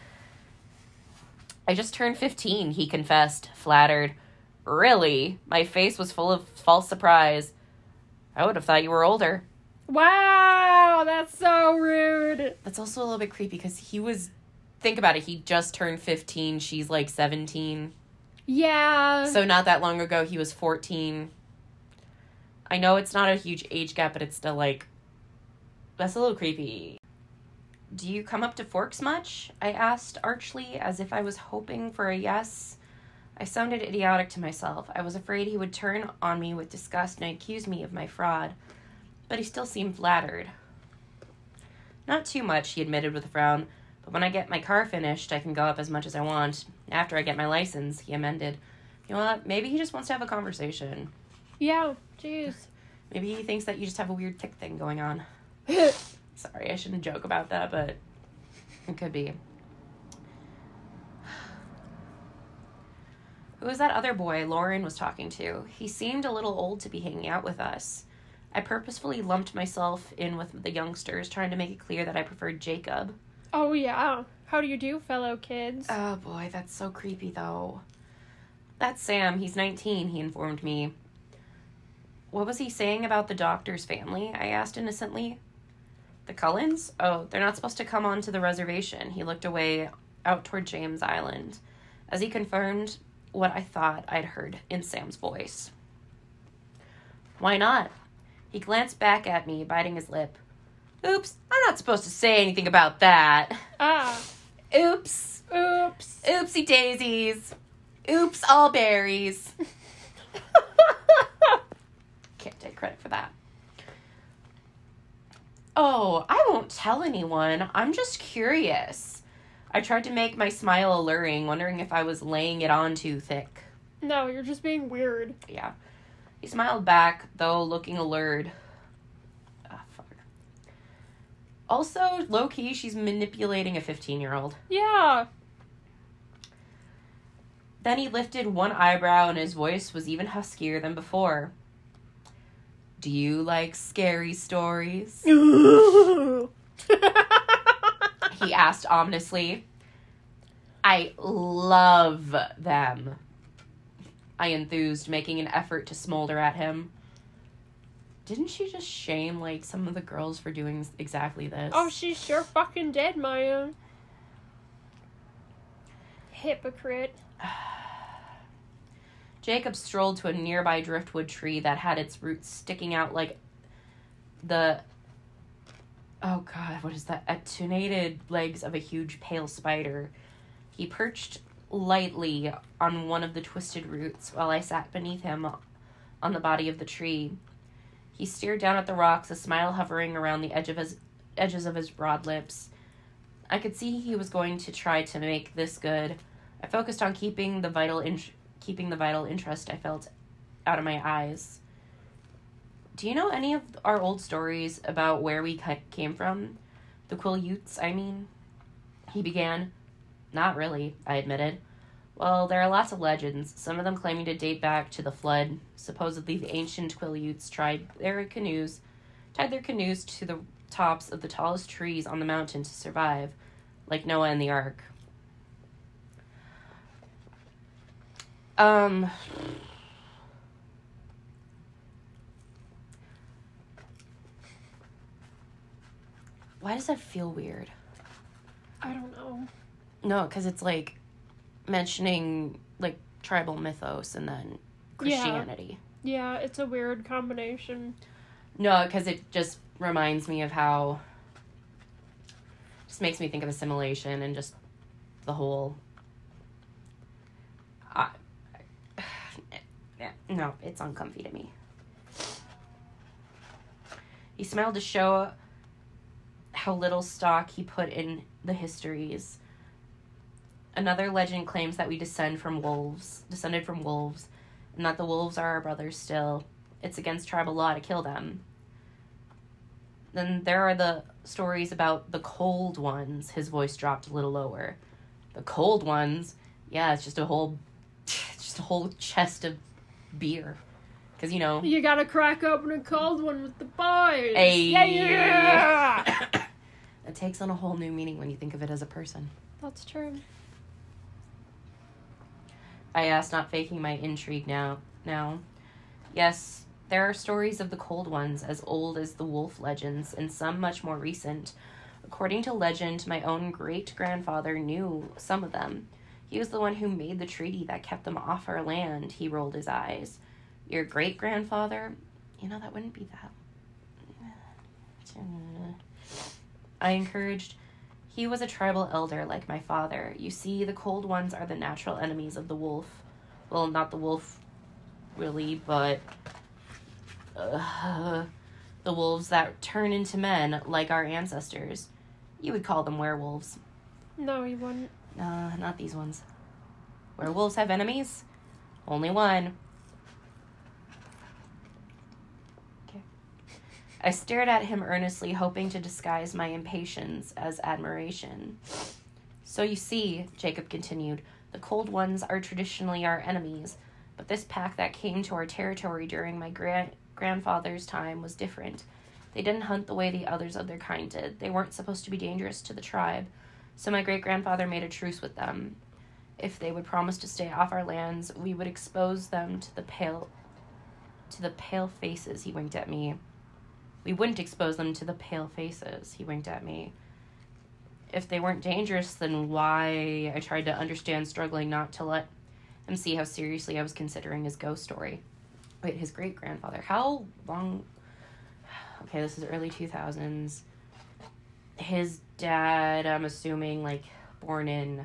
I just turned fifteen, he confessed, flattered. Really? My face was full of false surprise. I would have thought you were older.
Wow, that's so rude.
That's also a little bit creepy, because he was... Think about it, he just turned fifteen, she's, like, seventeen.
Yeah.
So not that long ago, he was fourteen. I know it's not a huge age gap, but it's still, like... That's a little creepy. Do you come up to Forks much? I asked archly, as if I was hoping for a yes. I sounded idiotic to myself. I was afraid he would turn on me with disgust and accuse me of my fraud. But he still seemed flattered. Not too much, he admitted with a frown. But when I get my car finished, I can go up as much as I want. After I get my license, he amended. You know what? Maybe he just wants to have a conversation.
Yeah, jeez.
Maybe he thinks that you just have a weird tick thing going on. Sorry, I shouldn't joke about that, but it could be. Who was that other boy Lauren was talking to? He seemed a little old to be hanging out with us. I purposefully lumped myself in with the youngsters, trying to make it clear that I preferred Jacob.
Oh, yeah. How do you do, fellow kids?
Oh, boy, that's so creepy, though. That's Sam. He's nineteen, he informed me. What was he saying about the doctor's family? I asked innocently. The Cullens? Oh, they're not supposed to come onto the reservation. He looked away out toward James Island, as he confirmed what I thought I'd heard in Sam's voice. Why not? He glanced back at me, biting his lip. Oops, I'm not supposed to say anything about that.
Ah.
Oops.
Oops.
Oopsie daisies. Oops, all berries. Can't take credit for that. Oh, I won't tell anyone. I'm just curious. I tried to make my smile alluring, wondering if I was laying it on too thick.
No, you're just being weird.
Yeah. He smiled back, though looking allured. Ah, fuck. Also, low-key, she's manipulating a fifteen-year-old.
Yeah.
Then he lifted one eyebrow, and his voice was even huskier than before. Do you like scary stories? He asked ominously. I love them. I enthused, making an effort to smolder at him. Didn't she just shame, like, some of the girls for doing exactly this?
Oh, she's sure fucking dead, Maya. Hypocrite.
Jacob strolled to a nearby driftwood tree that had its roots sticking out like the... Oh, God, what is that? Attenuated legs of a huge pale spider. He perched lightly on one of the twisted roots while I sat beneath him on the body of the tree. He stared down at the rocks, a smile hovering around the edge of his edges of his broad lips. I could see he was going to try to make this good. I focused on keeping the vital in- keeping the vital interest I felt out of my eyes. Do you know any of our old stories about where we came from? The Quileutes, I mean? He began. Not really, I admitted. Well, there are lots of legends, some of them claiming to date back to the flood. Supposedly the ancient Quileutes tried their canoes, tied their canoes to the tops of the tallest trees on the mountain to survive, like Noah and the Ark. Um... Why does that feel weird?
I don't know.
No, because it's like mentioning like tribal mythos and then Christianity.
Yeah, yeah, it's a weird combination.
No, because it just reminds me of how... Just makes me think of assimilation and just the whole... Uh, no, it's uncomfy to me. He smiled to show how little stock he put in the histories. Another legend claims that we descend from wolves, descended from wolves, and that the wolves are our brothers still. It's against tribal law to kill them. Then there are the stories about the cold ones. His voice dropped a little lower. The cold ones? Yeah, it's just a whole, just a whole chest of beer. Because, you know...
You gotta crack open a cold one with the boys!
Ay.
Yeah, yeah!
It takes on a whole new meaning when you think of it as a person.
That's true.
I asked, not faking my intrigue now. Now, yes, there are stories of the cold ones as old as the wolf legends, and some much more recent. According to legend, my own great-grandfather knew some of them. He was the one who made the treaty that kept them off our land. He rolled his eyes. Your great-grandfather? You know, that wouldn't be that. I encouraged... He was a tribal elder like my father. You see, the cold ones are the natural enemies of the wolf. Well, not the wolf, really, but... Uh, the wolves that turn into men, like our ancestors. You would call them werewolves.
No, you wouldn't.
Nah, not these ones. Werewolves have enemies? Only one. I stared at him earnestly, hoping to disguise my impatience as admiration. So you see, Jacob continued, the cold ones are traditionally our enemies, but this pack that came to our territory during my gra- grandfather's time was different. They didn't hunt the way the others of their kind did. They weren't supposed to be dangerous to the tribe, so my great-grandfather made a truce with them. If they would promise to stay off our lands, we would expose them to the pale... to the pale faces, he winked at me. We wouldn't expose them to the pale faces, he winked at me. If they weren't dangerous, then why? I tried to understand, struggling not to let him see how seriously I was considering his ghost story. Wait, his great-grandfather. How long... Okay, this is early two thousands. His dad, I'm assuming, like, born in...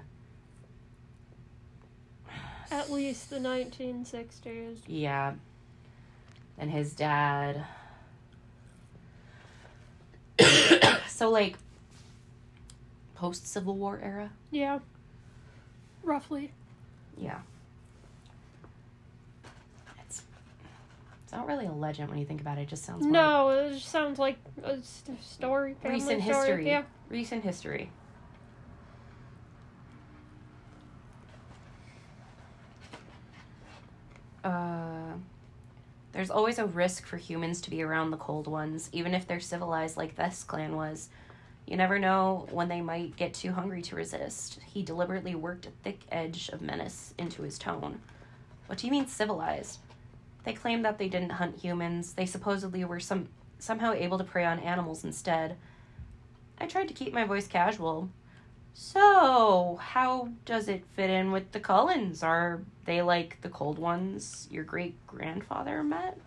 At least the nineteen sixties.
Yeah. And his dad... So, like, post-Civil War era?
Yeah. Roughly.
Yeah. It's it's not really a legend when you think about it. It just sounds more
No, it just sounds like a s- story.
like
Family
recent
story.
history.
Yeah.
Recent history. Uh... There's always a risk for humans to be around the cold ones, even if they're civilized like this clan was. You never know when they might get too hungry to resist. He deliberately worked a thick edge of menace into his tone. What do you mean civilized? They claimed that they didn't hunt humans. They supposedly were some somehow able to prey on animals instead. I tried to keep my voice casual. So, how does it fit in with the Cullens? Are they like the cold ones your great-grandfather met?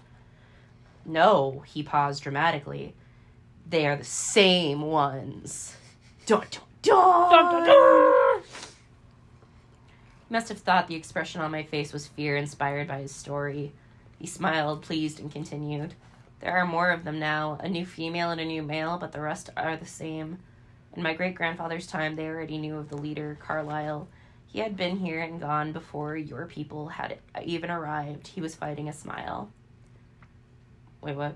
No, he paused dramatically. They are the same ones. Dun, dun, dun!
Dun, dun, dun!
He must have thought the expression on my face was fear inspired by his story. He smiled, pleased, and continued. There are more of them now, a new female and a new male, but the rest are the same. In my great-grandfather's time, they already knew of the leader, Carlisle. He had been here and gone before your people had even arrived. He was fighting a smile. Wait, what?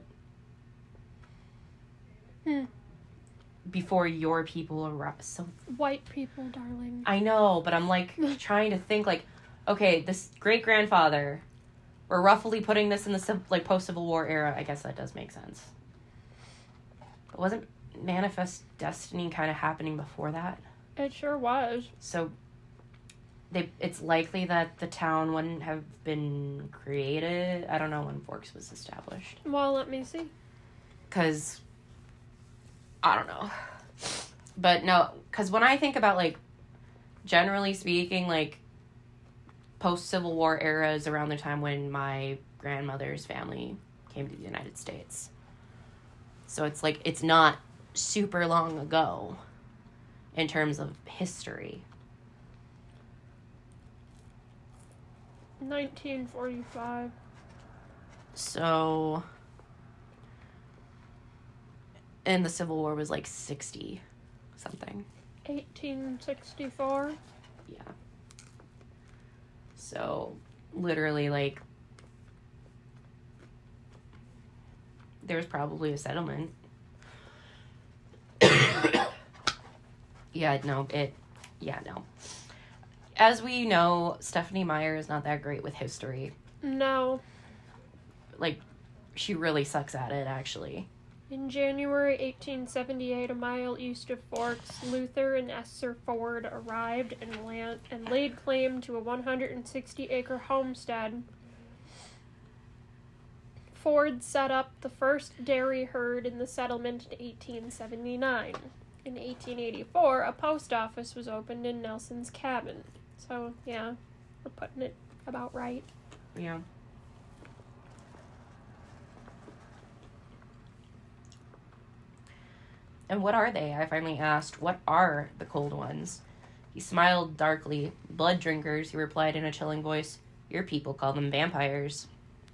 Hmm.
Before your people arrived. So
White people, darling.
I know, but I'm, like, trying to think, like, okay, this great-grandfather, we're roughly putting this in the, like, post-Civil War era. I guess that does make sense. But wasn't Manifest Destiny kind of happening before that?
It sure was.
So they, it's likely that the town wouldn't have been created. I don't know when Forks was established.
Well, let me see.
Because, I don't know. But no, because when I think about, like, generally speaking, like, post-Civil War era is around the time when my grandmother's family came to the United States. So it's, like, it's not super long ago in terms of history.
nineteen forty-five.
So, and the Civil War was like sixty something.
eighteen sixty-four.
Yeah. So, literally, like, there was probably a settlement. Yeah, no, it, yeah, no. As we know, Stephenie Meyer is not that great with history.
No.
Like, she really sucks at it, actually.
In January eighteen seventy-eight, a mile east of Forks, Luther and Esther Ford arrived and, land- and laid claim to a one hundred sixty acre homestead. Ford set up the first dairy herd in the settlement in eighteen seventy-nine. In eighteen eighty-four, a post office was opened in Nelson's cabin. So, yeah, we're putting it about right.
Yeah. And what are they? I finally asked, what are the cold ones? He smiled darkly. Blood drinkers, he replied in a chilling voice. Your people call them vampires.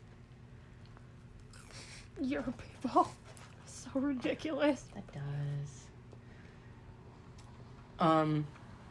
Your people. So ridiculous.
That does. Um,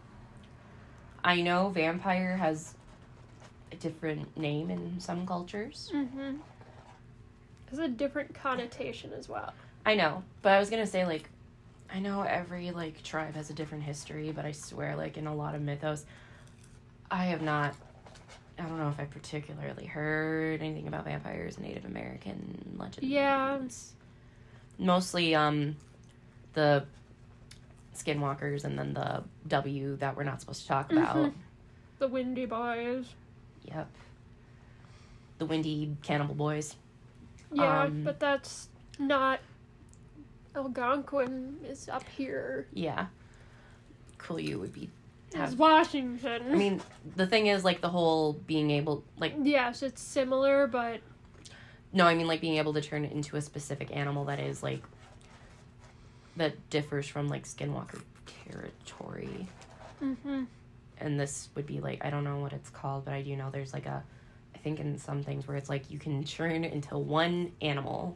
I know vampire has a different name in some cultures.
Mm-hmm. It's a different connotation as well.
I know, but I was gonna say, like, I know every, like, tribe has a different history, but I swear, like, in a lot of mythos, I have not, I don't know if I particularly heard anything about vampires in Native American legends.
Yeah.
Mostly, um, the skinwalkers and then the W that we're not supposed to talk about.
Mm-hmm. The Windy Boys.
Yep. The Windy Cannibal Boys.
Yeah,
Um,
but that's not... Algonquin is up here.
Yeah. Quileute would be...
It's Washington.
I mean, the thing is, like, the whole being able, like...
Yes, it's similar, but...
No, I mean, like, being able to turn it into a specific animal that is, like... That differs from, like, skinwalker territory.
Mm-hmm.
And this would be, like, I don't know what it's called, but I do know there's, like, a... I think in some things where it's, like, you can turn into one animal...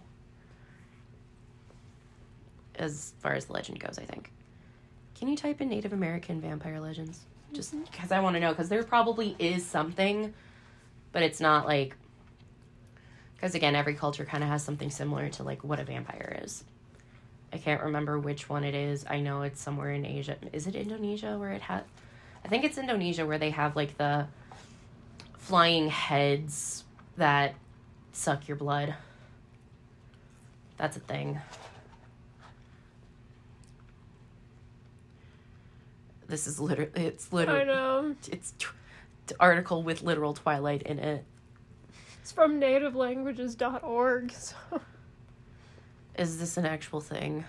As far as the legend goes, I think. Can you type in Native American vampire legends? Just because I want to know, because there probably is something, but it's not like... Because, again, every culture kind of has something similar to, like, what a vampire is. I can't remember which one it is. I know it's somewhere in Asia. Is it Indonesia where it had... I think it's Indonesia where they have, like, the flying heads that suck your blood. That's a thing. This is literally, it's literally,
I know.
It's t- t- article with literal Twilight in it.
It's from native languages dot org, so...
Is this an actual thing?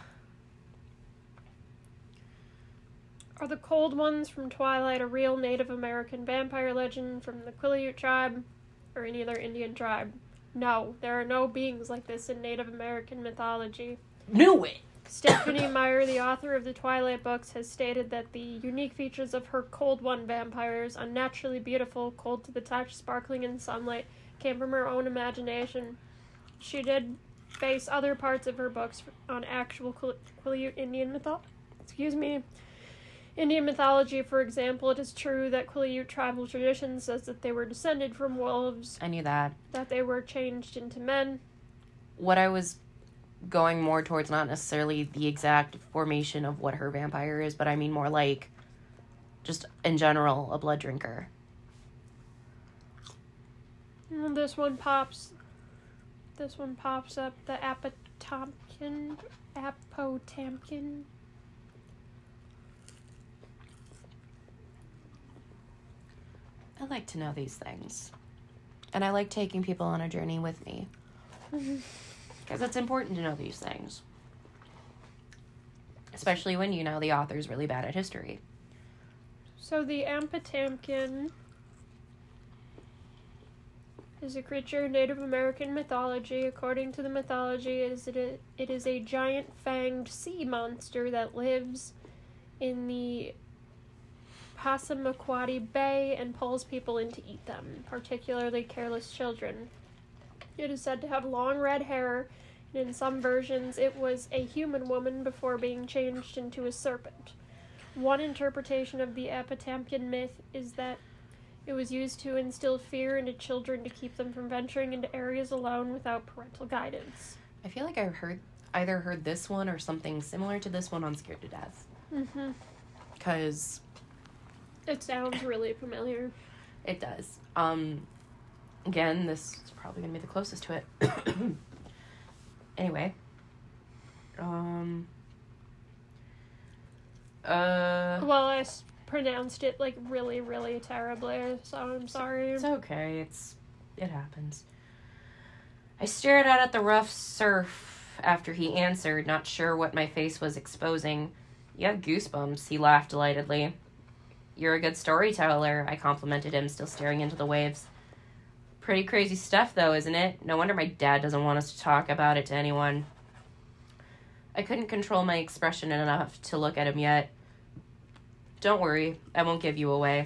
Are the cold ones from Twilight a real Native American vampire legend from the Quileute tribe or any other Indian tribe? No, there are no beings like this in Native American mythology.
Knew it!
Stephenie Meyer, the author of the Twilight books, has stated that the unique features of her Cold One vampires, unnaturally beautiful, cold to the touch, sparkling in sunlight, came from her own imagination. She did base other parts of her books on actual Quileute Indian mythology. excuse me, Indian mythology, for example, it is true that Quileute tribal tradition says that they were descended from wolves.
I knew that.
That they were changed into men.
What I was going more towards, not necessarily the exact formation of what her vampire is, but I mean more like, just in general, a blood drinker.
And this one pops, this one pops up, the Apotamkin, Apotamkin.
I like to know these things. And I like taking people on a journey with me. Because it's important to know these things. Especially when you know the author's really bad at history.
So the Apotamkin is a creature in Native American mythology. According to the mythology, it is, a, it is a giant fanged sea monster that lives in the Passamaquoddy Bay and pulls people in to eat them, particularly careless children. It is said to have long red hair, and in some versions it was a human woman before being changed into a serpent. One interpretation of the Apotamkin myth is that it was used to instill fear into children to keep them from venturing into areas alone without parental guidance.
I feel like I've heard either heard this one or something similar to this one on Scared to Death.
Mm-hmm.
Because
it sounds really familiar.
It does. Um, again, this is probably going to be the closest to it. Anyway. Um. Uh.
Well, I s- pronounced it, like, really, really terribly, so I'm sorry.
It's okay. It's... It happens. I stared out at the rough surf after he answered, not sure what my face was exposing. You have goosebumps, he laughed delightedly. You're a good storyteller, I complimented him, still staring into the waves. Pretty crazy stuff, though, isn't it? No wonder my dad doesn't want us to talk about it to anyone. I couldn't control my expression enough to look at him yet. Don't worry, I won't give you away.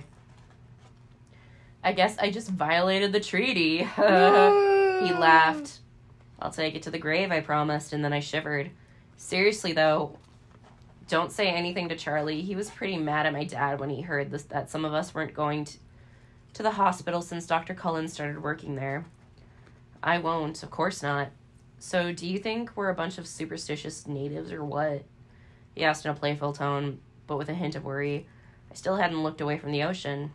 I guess I just violated the treaty. He laughed. I'll take it to the grave, I promised, and then I shivered. Seriously, though, don't say anything to Charlie. He was pretty mad at my dad when he heard this, that some of us weren't going to, to the hospital since Doctor Cullen started working there. I won't, of course not. So, do you think we're a bunch of superstitious natives or what? He asked in a playful tone, but with a hint of worry. I still hadn't looked away from the ocean.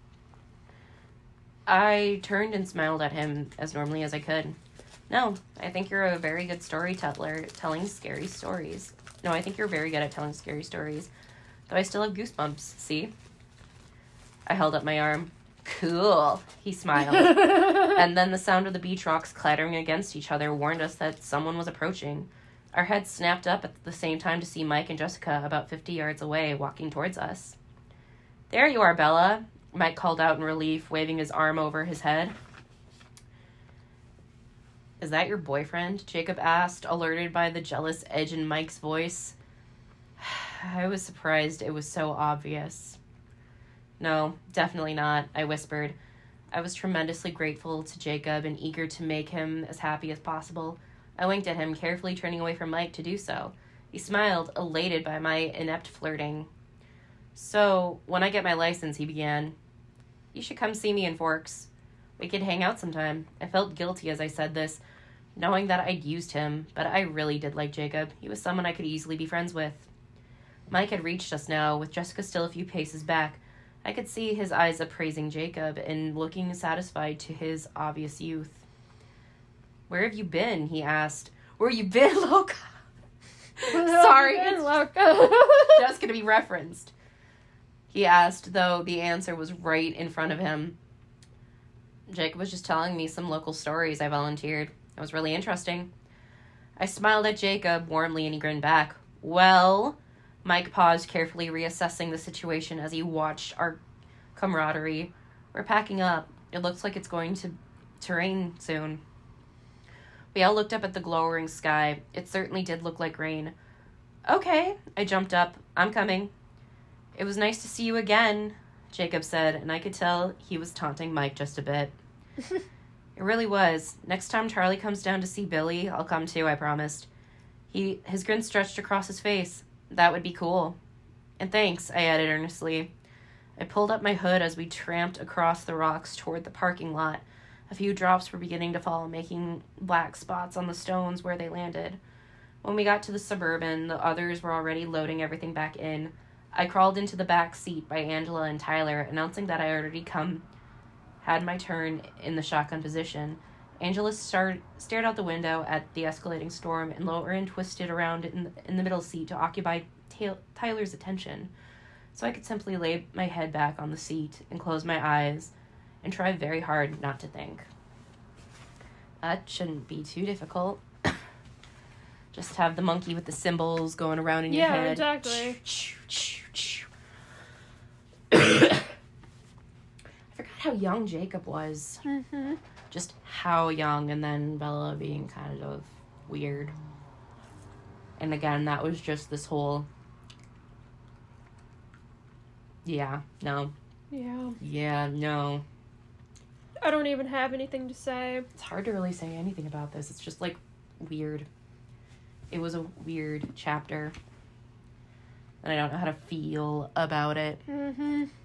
I turned and smiled at him as normally as I could. No, I think you're a very good storyteller, telling scary stories. No, I think you're very good at telling scary stories. Though I still have goosebumps, see? I held up my arm. Cool, he smiled. And then the sound of the beach rocks clattering against each other warned us that someone was approaching. Our heads snapped up at the same time to see Mike and Jessica about fifty yards away, walking towards us. There you are, Bella, Mike called out in relief, waving his arm over his head. Is that your boyfriend? Jacob asked, alerted by the jealous edge in Mike's voice. I was surprised it was so obvious. No, definitely not, I whispered. I was tremendously grateful to Jacob and eager to make him as happy as possible. I winked at him, carefully turning away from Mike to do so. He smiled, elated by my inept flirting. So, when I get my license, he began, you should come see me in Forks. We could hang out sometime. I felt guilty as I said this, knowing that I'd used him, but I really did like Jacob. He was someone I could easily be friends with. Mike had reached us now, with Jessica still a few paces back. I could see his eyes appraising Jacob and looking satisfied to his obvious youth. Where have you been? He asked. Where you been, Loca? Sorry,
been,
it's
Loca?
just going to be referenced. He asked, though the answer was right in front of him. Jacob was just telling me some local stories, I volunteered. It was really interesting. I smiled at Jacob warmly and he grinned back. Well, Mike paused, carefully reassessing the situation as he watched our camaraderie. We're packing up. It looks like it's going to, to rain soon. We all looked up at the glowering sky. It certainly did look like rain. Okay, I jumped up. I'm coming. It was nice to see you again, Jacob said, and I could tell he was taunting Mike just a bit. It really was. Next time Charlie comes down to see Billy, I'll come too, I promised. He, his grin stretched across his face. That would be cool. And thanks, I added earnestly. I pulled up my hood as we tramped across the rocks toward the parking lot. A few drops were beginning to fall, making black spots on the stones where they landed. When we got to the Suburban, the others were already loading everything back in. I crawled into the back seat by Angela and Tyler, announcing that I had already come, had my turn in the shotgun position. Angela started, stared out the window at the escalating storm, and Lauren twisted around in the, in the middle seat to occupy ta- Tyler's attention, so I could simply lay my head back on the seat and close my eyes and try very hard not to think. That shouldn't be too difficult. Just have the monkey with the cymbals going around in your
yeah,
head.
Yeah, exactly.
I forgot how young Jacob was.
Mm-hmm.
Just how young, and then Bella being kind of weird. And again, that was just this whole... Yeah, no.
Yeah.
Yeah, no.
I don't even have anything to say.
It's hard to really say anything about this. It's just, like, weird. It was a weird chapter. And I don't know how to feel about it.
Mm-hmm.